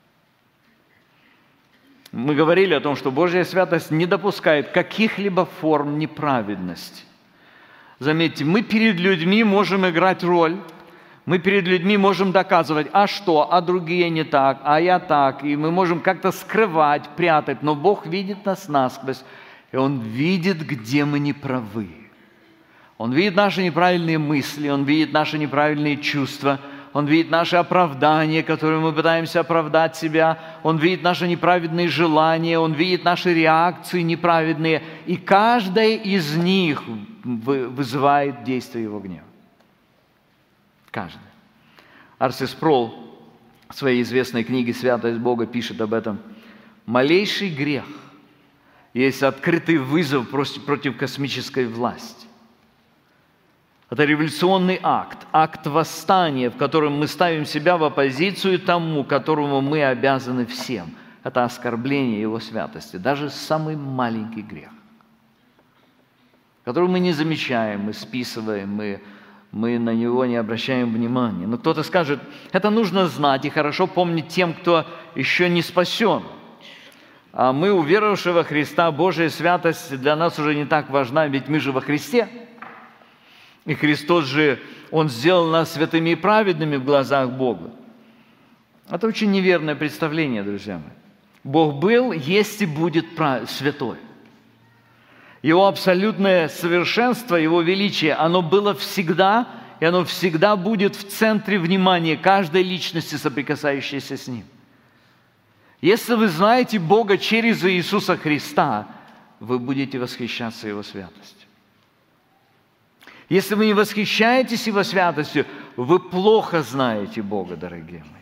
Мы говорили о том, что Божья святость не допускает каких-либо форм неправедности. Заметьте, мы перед людьми можем играть роль, мы перед людьми можем доказывать, а что, а другие не так, а я так, и мы можем как-то скрывать, прятать, но Бог видит нас насквозь, и Он видит, где мы не правы. Он видит наши неправильные мысли, Он видит наши неправильные чувства, Он видит наши оправдания, которые мы пытаемся оправдать себя, Он видит наши неправедные желания, Он видит наши реакции неправедные, и каждая из них вызывает действие Его гнева. Каждый. Арсис Спроул в своей известной книге «Святость Бога» пишет об этом. Малейший грех есть открытый вызов против космической власти. Это революционный акт восстания, в котором мы ставим себя в оппозицию тому, которому мы обязаны всем. Это оскорбление Его святости, даже самый маленький грех, который мы не замечаем, мы списываем, мы на него не обращаем внимания. Но кто-то скажет, это нужно знать и хорошо помнить тем, кто еще не спасен. А мы, уверовавшие во Христа, Божья святость для нас уже не так важна, ведь мы же во Христе. И Христос же, Он сделал нас святыми и праведными в глазах Бога. Это очень неверное представление, друзья мои. Бог был, есть и будет святой. Его абсолютное совершенство, Его величие, оно было всегда, и оно всегда будет в центре внимания каждой личности, соприкасающейся с Ним. Если вы знаете Бога через Иисуса Христа, вы будете восхищаться Его святостью. Если вы не восхищаетесь Его святостью, вы плохо знаете Бога, дорогие мои.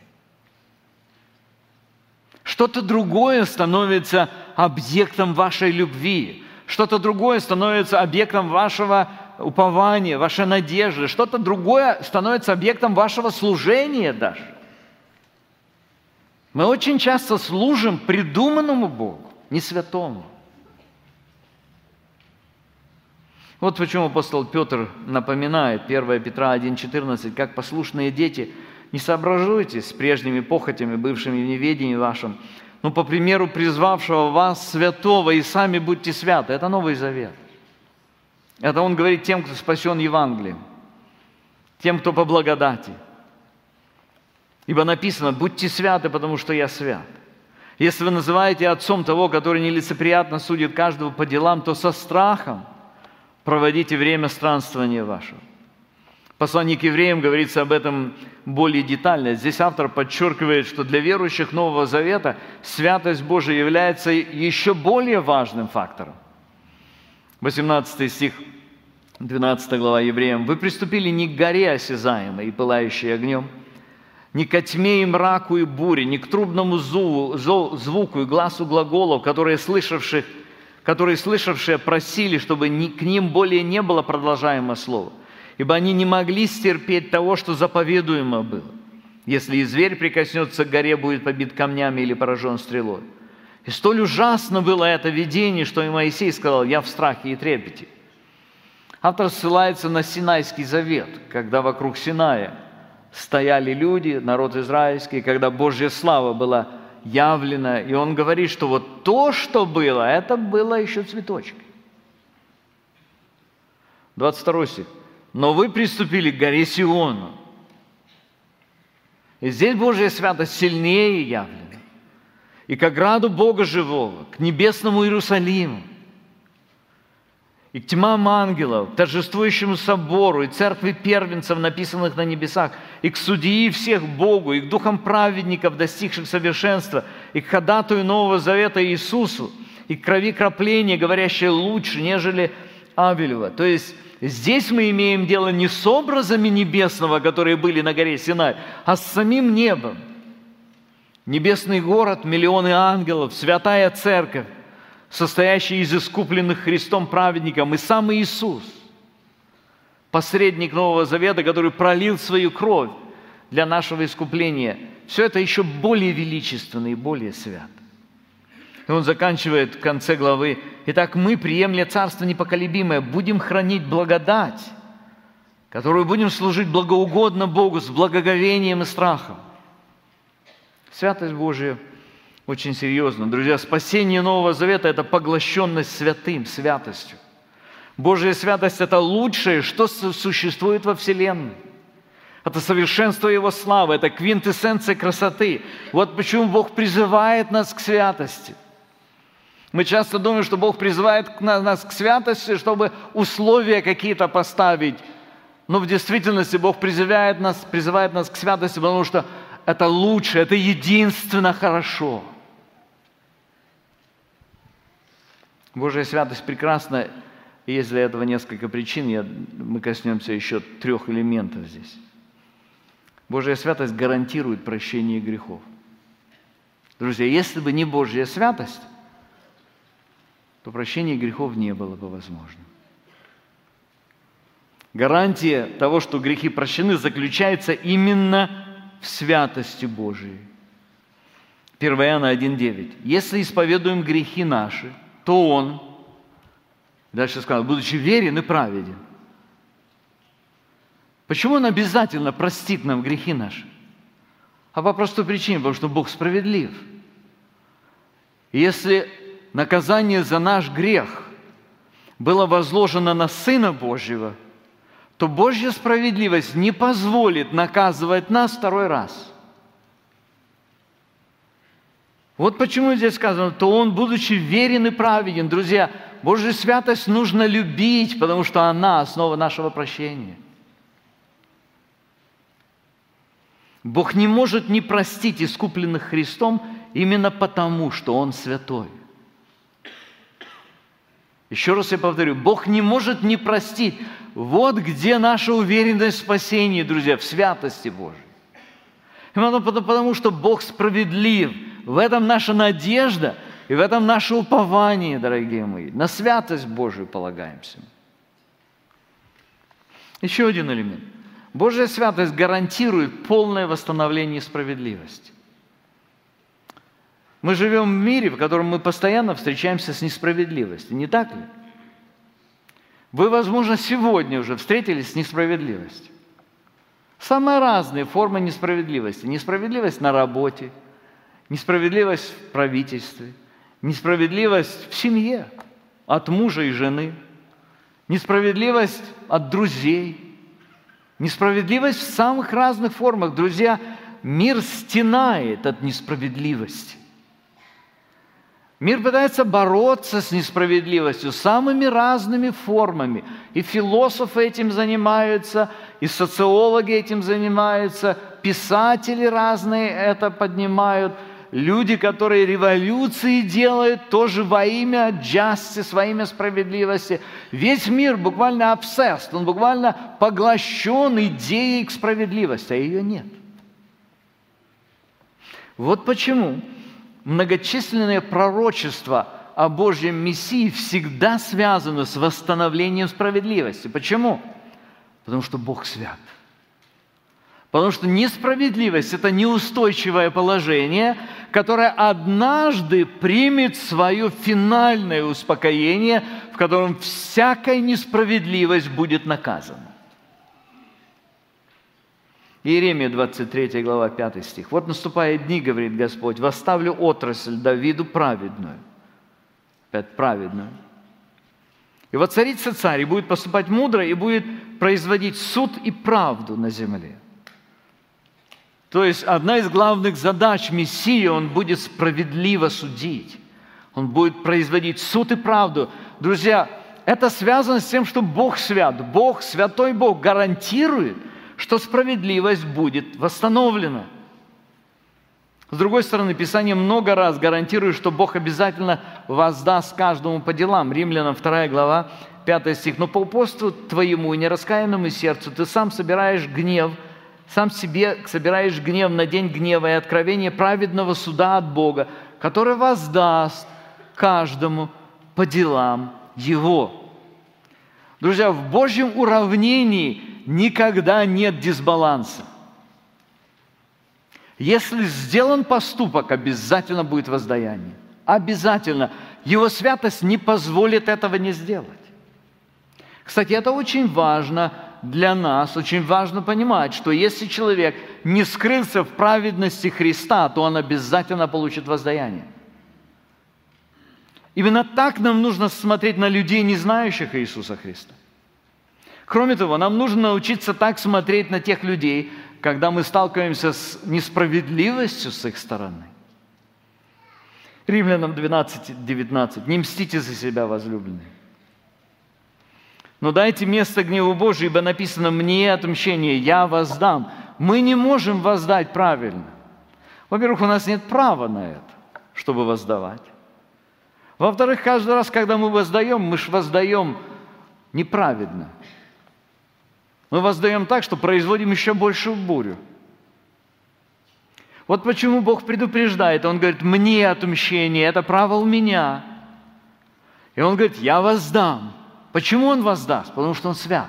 Что-то другое становится объектом вашей любви. Что-то другое становится объектом вашего упования, вашей надежды. Что-то другое становится объектом вашего служения даже. Мы очень часто служим придуманному Богу, не святому. Вот почему апостол Петр напоминает, 1 Петра 1,14, как послушные дети, не соображуйтесь с прежними похотями, бывшими в неведении вашем, но по примеру призвавшего вас святого, и сами будьте святы. Это Новый Завет. Это он говорит тем, кто спасен Евангелием, тем, кто по благодати. Ибо написано, будьте святы, потому что я свят. Если вы называете отцом того, который нелицеприятно судит каждого по делам, то со страхом проводите время странствования вашего. В послании к евреям говорится об этом более детально. Здесь автор подчеркивает, что для верующих Нового Завета святость Божия является еще более важным фактором. 18 стих, 12 глава Евреям. «Вы приступили не к горе осязаемой и пылающей огнем, ни ко тьме и мраку и буре, ни к трубному звуку и гласу глаголов, которые слышавшие просили, чтобы к ним более не было продолжаемо слово, ибо они не могли стерпеть того, что заповедуемо было. Если и зверь прикоснется к горе, будет побит камнями или поражен стрелой. И столь ужасно было это видение, что и Моисей сказал: я в страхе и трепете». Автор ссылается на Синайский завет, когда вокруг Синая стояли люди, народ израильский, когда Божья слава была явлена. И он говорит, что вот то, что было, это было еще цветочки. 22 стих. «Но вы приступили к горе Сиону». И здесь Божья святость сильнее явлена. «И к ограду Бога живого, к небесному Иерусалиму, и к тьмам ангелов, к торжествующему собору, и церкви первенцев, написанных на небесах, и к судьи всех Богу, и к духам праведников, достигших совершенства, и к ходатаю Нового Завета Иисусу, и к крови кропления, говорящей лучше, нежели Авелева». То есть здесь мы имеем дело не с образами небесного, которые были на горе Синай, а с самим небом. Небесный город, миллионы ангелов, святая церковь, состоящий из искупленных Христом праведников, и сам Иисус, посредник Нового Завета, который пролил свою кровь для нашего искупления. Все это еще более величественно и более свято. И он заканчивает в конце главы: «Итак, мы, приемля Царство непоколебимое, будем хранить благодать, которую будем служить благоугодно Богу с благоговением и страхом». Святость Божия очень серьезно. Друзья, спасение Нового Завета – это поглощенность святым, святостью. Божья святость – это лучшее, что существует во Вселенной. Это совершенство Его славы, это квинтэссенция красоты. Вот почему Бог призывает нас к святости. Мы часто думаем, что Бог призывает нас к святости, чтобы условия какие-то поставить. Но в действительности Бог призывает нас к святости, потому что это лучше, это единственно хорошо. Божья святость прекрасна, и есть для этого несколько причин. Мы коснемся еще 3 элементов здесь. Божья святость гарантирует прощение грехов. Друзья, если бы не Божья святость, то прощение грехов не было бы возможным. Гарантия того, что грехи прощены, заключается именно в святости Божией. 1 Иоанна 1,9. «Если исповедуем грехи наши, то Он, дальше сказано, будучи верен и праведен». Почему Он обязательно простит нам грехи наши? А по простой причине, потому что Бог справедлив. И если наказание за наш грех было возложено на Сына Божьего, то Божья справедливость не позволит наказывать нас 2 раз. Вот почему здесь сказано, то Он, будучи верен и праведен. Друзья, Божью святость нужно любить, потому что она основа нашего прощения. Бог не может не простить искупленных Христом именно потому, что Он святой. Еще раз я повторю, Бог не может не простить. Вот где наша уверенность в спасении, друзья, в святости Божией. Потому что Бог справедлив. В этом наша надежда и в этом наше упование, дорогие мои. На святость Божию полагаемся. Еще один элемент. Божья святость гарантирует полное восстановление справедливости. Мы живем в мире, в котором мы постоянно встречаемся с несправедливостью, не так ли? Вы, возможно, сегодня уже встретились с несправедливостью. Самые разные формы несправедливости. Несправедливость на работе, несправедливость в правительстве, несправедливость в семье, от мужа и жены, несправедливость от друзей, несправедливость в самых разных формах. Друзья, мир стенает от несправедливости. Мир пытается бороться с несправедливостью самыми разными формами. И философы этим занимаются, и социологи этим занимаются, писатели разные это поднимают. Люди, которые революции делают, тоже во имя justice, во имя справедливости. Весь мир буквально obsessed, он буквально поглощен идеей к справедливости, а ее нет. Вот почему многочисленные пророчества о Божьем Мессии всегда связаны с восстановлением справедливости. Почему? Потому что Бог свят. Потому что несправедливость – это неустойчивое положение, которое однажды примет свое финальное успокоение, в котором всякая несправедливость будет наказана. Иеремия 23 глава 5 стих. «Вот наступают дни, говорит Господь, восставлю отрасль Давиду праведную». Опять праведную. «И воцарится царь, и будет поступать мудро, и будет производить суд и правду на земле». То есть одна из главных задач Мессии, Он будет справедливо судить. Он будет производить суд и правду. Друзья, это связано с тем, что Бог свят. Бог, святой Бог, гарантирует, что справедливость будет восстановлена. С другой стороны, Писание много раз гарантирует, что Бог обязательно воздаст каждому по делам. Римлянам 2 глава, 5 стих. «Но по упорству твоему и нераскаянному сердцу ты сам собираешь гнев, сам себе собираешь гнев на день гнева и откровение праведного суда от Бога, который воздаст каждому по делам его». Друзья, в Божьем уравнении никогда нет дисбаланса. Если сделан поступок, обязательно будет воздаяние. Обязательно. Его святость не позволит этого не сделать. Кстати, это очень важно для нас, очень важно понимать, что если человек не скрылся в праведности Христа, то он обязательно получит воздаяние. Именно так нам нужно смотреть на людей, не знающих Иисуса Христа. Кроме того, нам нужно научиться так смотреть на тех людей, когда мы сталкиваемся с несправедливостью с их стороны. Римлянам 12:19. «Не мстите за себя, возлюбленные, но дайте место гневу Божию, ибо написано: мне отмщение, я воздам». Мы не можем воздать правильно. Во-первых, у нас нет права на это, чтобы воздавать. Во-вторых, каждый раз, когда мы воздаем, мы же воздаем неправедно. Мы воздаем так, что производим еще большую бурю. Вот почему Бог предупреждает. Он говорит: мне отмщение, это право у меня. И Он говорит: я воздам. Почему Он воздаст? Потому что Он свят.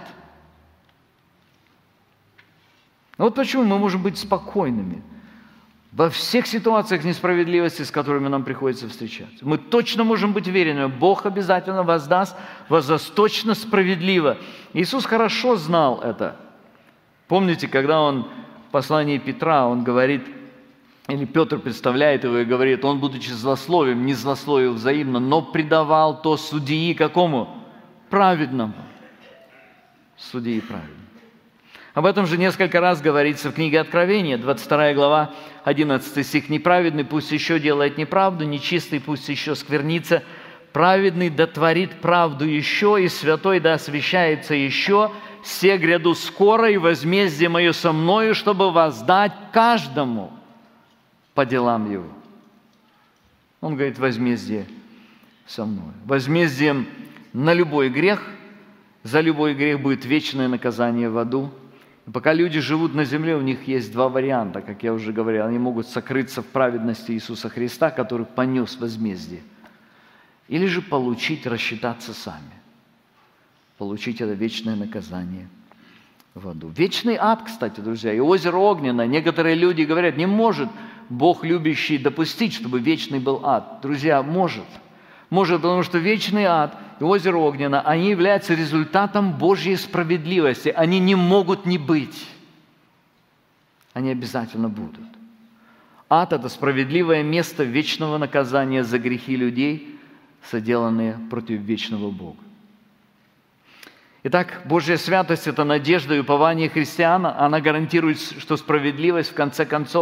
Вот почему мы можем быть спокойными во всех ситуациях несправедливости, с которыми нам приходится встречаться. Мы точно можем быть уверены, Бог обязательно воздаст точно справедливо. Иисус хорошо знал это. Помните, когда Он в послании Петра, Он говорит, или Петр представляет его и говорит: он, будучи злословием, не злословил взаимно, но предавал то судьи какому? Праведному. Судьи праведному. Об этом же несколько раз говорится в книге Откровения, 22 глава, 11 стих. «Неправедный пусть еще делает неправду, нечистый пусть еще сквернится, праведный да творит правду еще, и святой да освящается еще. Се гряду скоро, и возмездие мое со мною, чтобы воздать каждому по делам его». Он говорит: возмездие со мной. Возмездием на любой грех, за любой грех будет вечное наказание в аду. И пока люди живут на земле, у них есть два варианта, как я уже говорил. Они могут сокрыться в праведности Иисуса Христа, который понес возмездие, или же получить, рассчитаться сами, получить это вечное наказание в аду. Вечный ад, кстати, друзья, и озеро огненное. Некоторые люди говорят: не может Бог любящий допустить, чтобы вечный был ад. Друзья, может. Может, потому что вечный ад и озеро огненное, они являются результатом Божьей справедливости. Они не могут не быть. Они обязательно будут. Ад – это справедливое место вечного наказания за грехи людей, соделанные против вечного Бога. Итак, Божья святость – это надежда и упование христиана. Она гарантирует, что справедливость, в конце концов,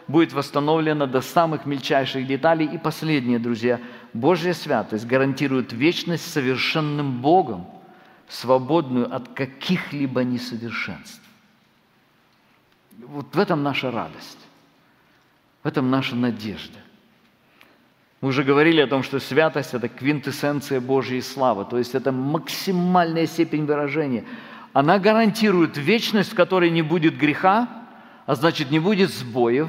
будет восстановлено до самых мельчайших деталей. И последнее, друзья, Божья святость гарантирует вечность с совершенным Богом, свободную от каких-либо несовершенств. Вот в этом наша радость, в этом наша надежда. Мы уже говорили о том, что святость – это квинтэссенция Божьей славы, то есть это максимальная степень выражения. Она гарантирует вечность, в которой не будет греха, а значит, не будет сбоев,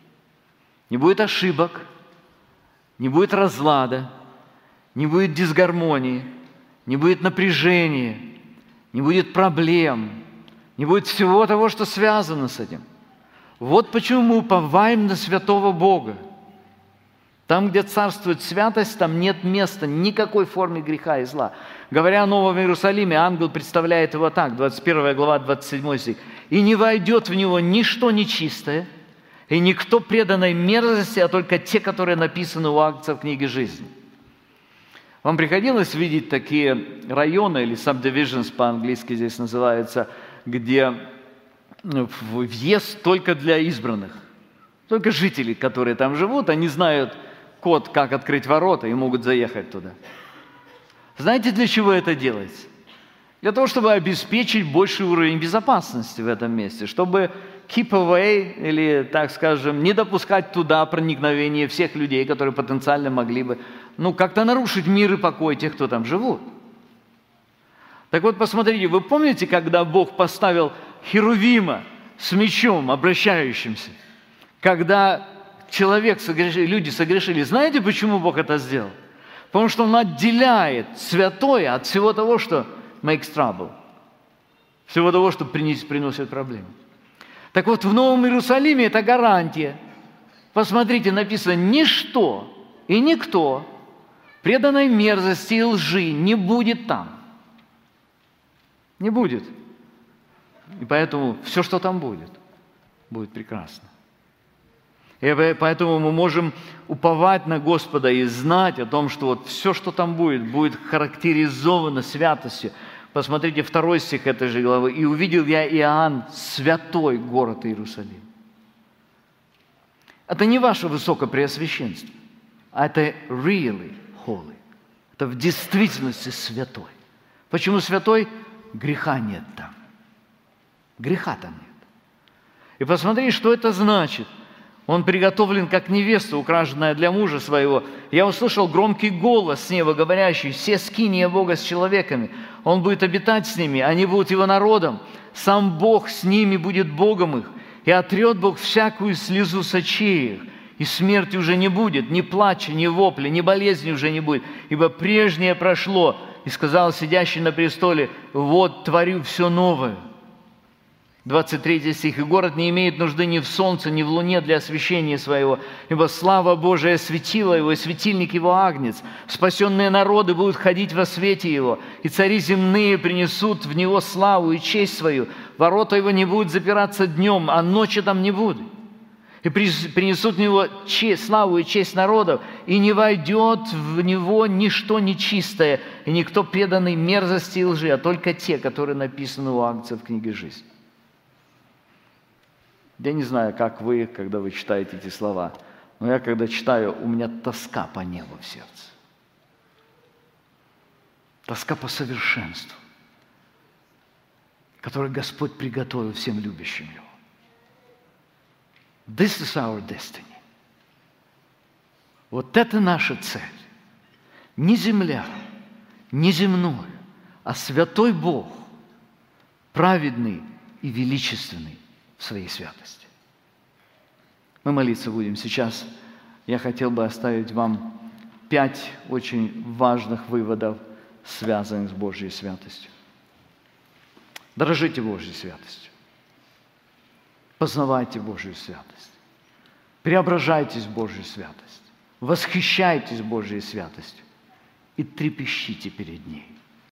не будет ошибок, не будет разлада, не будет дисгармонии, не будет напряжения, не будет проблем, не будет всего того, что связано с этим. Вот почему мы уповаем на святого Бога. Там, где царствует святость, там нет места никакой форме греха и зла. Говоря о Новом Иерусалиме, ангел представляет его так, 21 глава, 27 стих. «И не войдет в него ничто нечистое, и никто преданной мерзости, а только те, которые написаны у агнца в книге жизни». Вам приходилось видеть такие районы, или subdivisions по-английски здесь называется, где въезд только для избранных, только жители, которые там живут, они знают код, как открыть ворота, и могут заехать туда. Знаете, для чего это делается? Для того, чтобы обеспечить больший уровень безопасности в этом месте, чтобы keep away, или, так скажем, не допускать туда проникновения всех людей, которые потенциально могли бы, как-то нарушить мир и покой тех, кто там живут. Так вот, посмотрите, вы помните, когда Бог поставил Херувима с мечом, обращающимся? Когда люди согрешили, знаете, почему Бог это сделал? Потому что Он отделяет святое от всего того, что makes trouble, всего того, что приносит проблемы. Так вот, в Новом Иерусалиме это гарантия. Посмотрите, написано, ничто и никто преданной мерзости и лжи не будет там. Не будет. И поэтому все, что там будет прекрасно. И поэтому мы можем уповать на Господа и знать о том, что вот все, что там будет характеризовано святостью. Посмотрите, 2 стих этой же главы. «И увидел я Иоанн, святой город Иерусалим». Это не ваше высокопреосвященство, а это really holy. Это в действительности святой. Почему святой? Греха нет там. Греха там нет. И посмотри, что это значит. Он приготовлен, как невеста, украшенная для мужа своего. Я услышал громкий голос с неба, говорящий: «Все скиния Бога с человеками. Он будет обитать с ними, они будут Его народом. Сам Бог с ними будет Богом их. И отрет Бог всякую слезу с очей их. И смерти уже не будет, ни плача, ни вопля, ни болезни уже не будет. Ибо прежнее прошло. И сказал сидящий на престоле: вот творю все новое». 23 стих. «И город не имеет нужды ни в солнце, ни в луне для освещения своего, ибо слава Божия осветила его, и светильник его агнец. Спасенные народы будут ходить во свете его, и цари земные принесут в него славу и честь свою. Ворота его не будут запираться днем, а ночи там не будет. И принесут в него славу и честь народов, и не войдет в него ничто нечистое, и никто преданный мерзости и лжи, а только те, которые написаны у агнца в книге жизни». Я не знаю, как вы, когда вы читаете эти слова, но я, когда читаю, у меня тоска по небу в сердце. Тоска по совершенству, которое Господь приготовил всем любящим Его. This is our destiny. Вот это наша цель. Не земля, не земной, а святой Бог, праведный и величественный в своей святости. Мы молиться будем сейчас. Я хотел бы оставить вам 5 очень важных выводов, связанных с Божьей святостью. Дорожите Божьей святостью. Познавайте Божью святость. Преображайтесь в Божью святость. Восхищайтесь Божьей святостью и трепещите перед ней.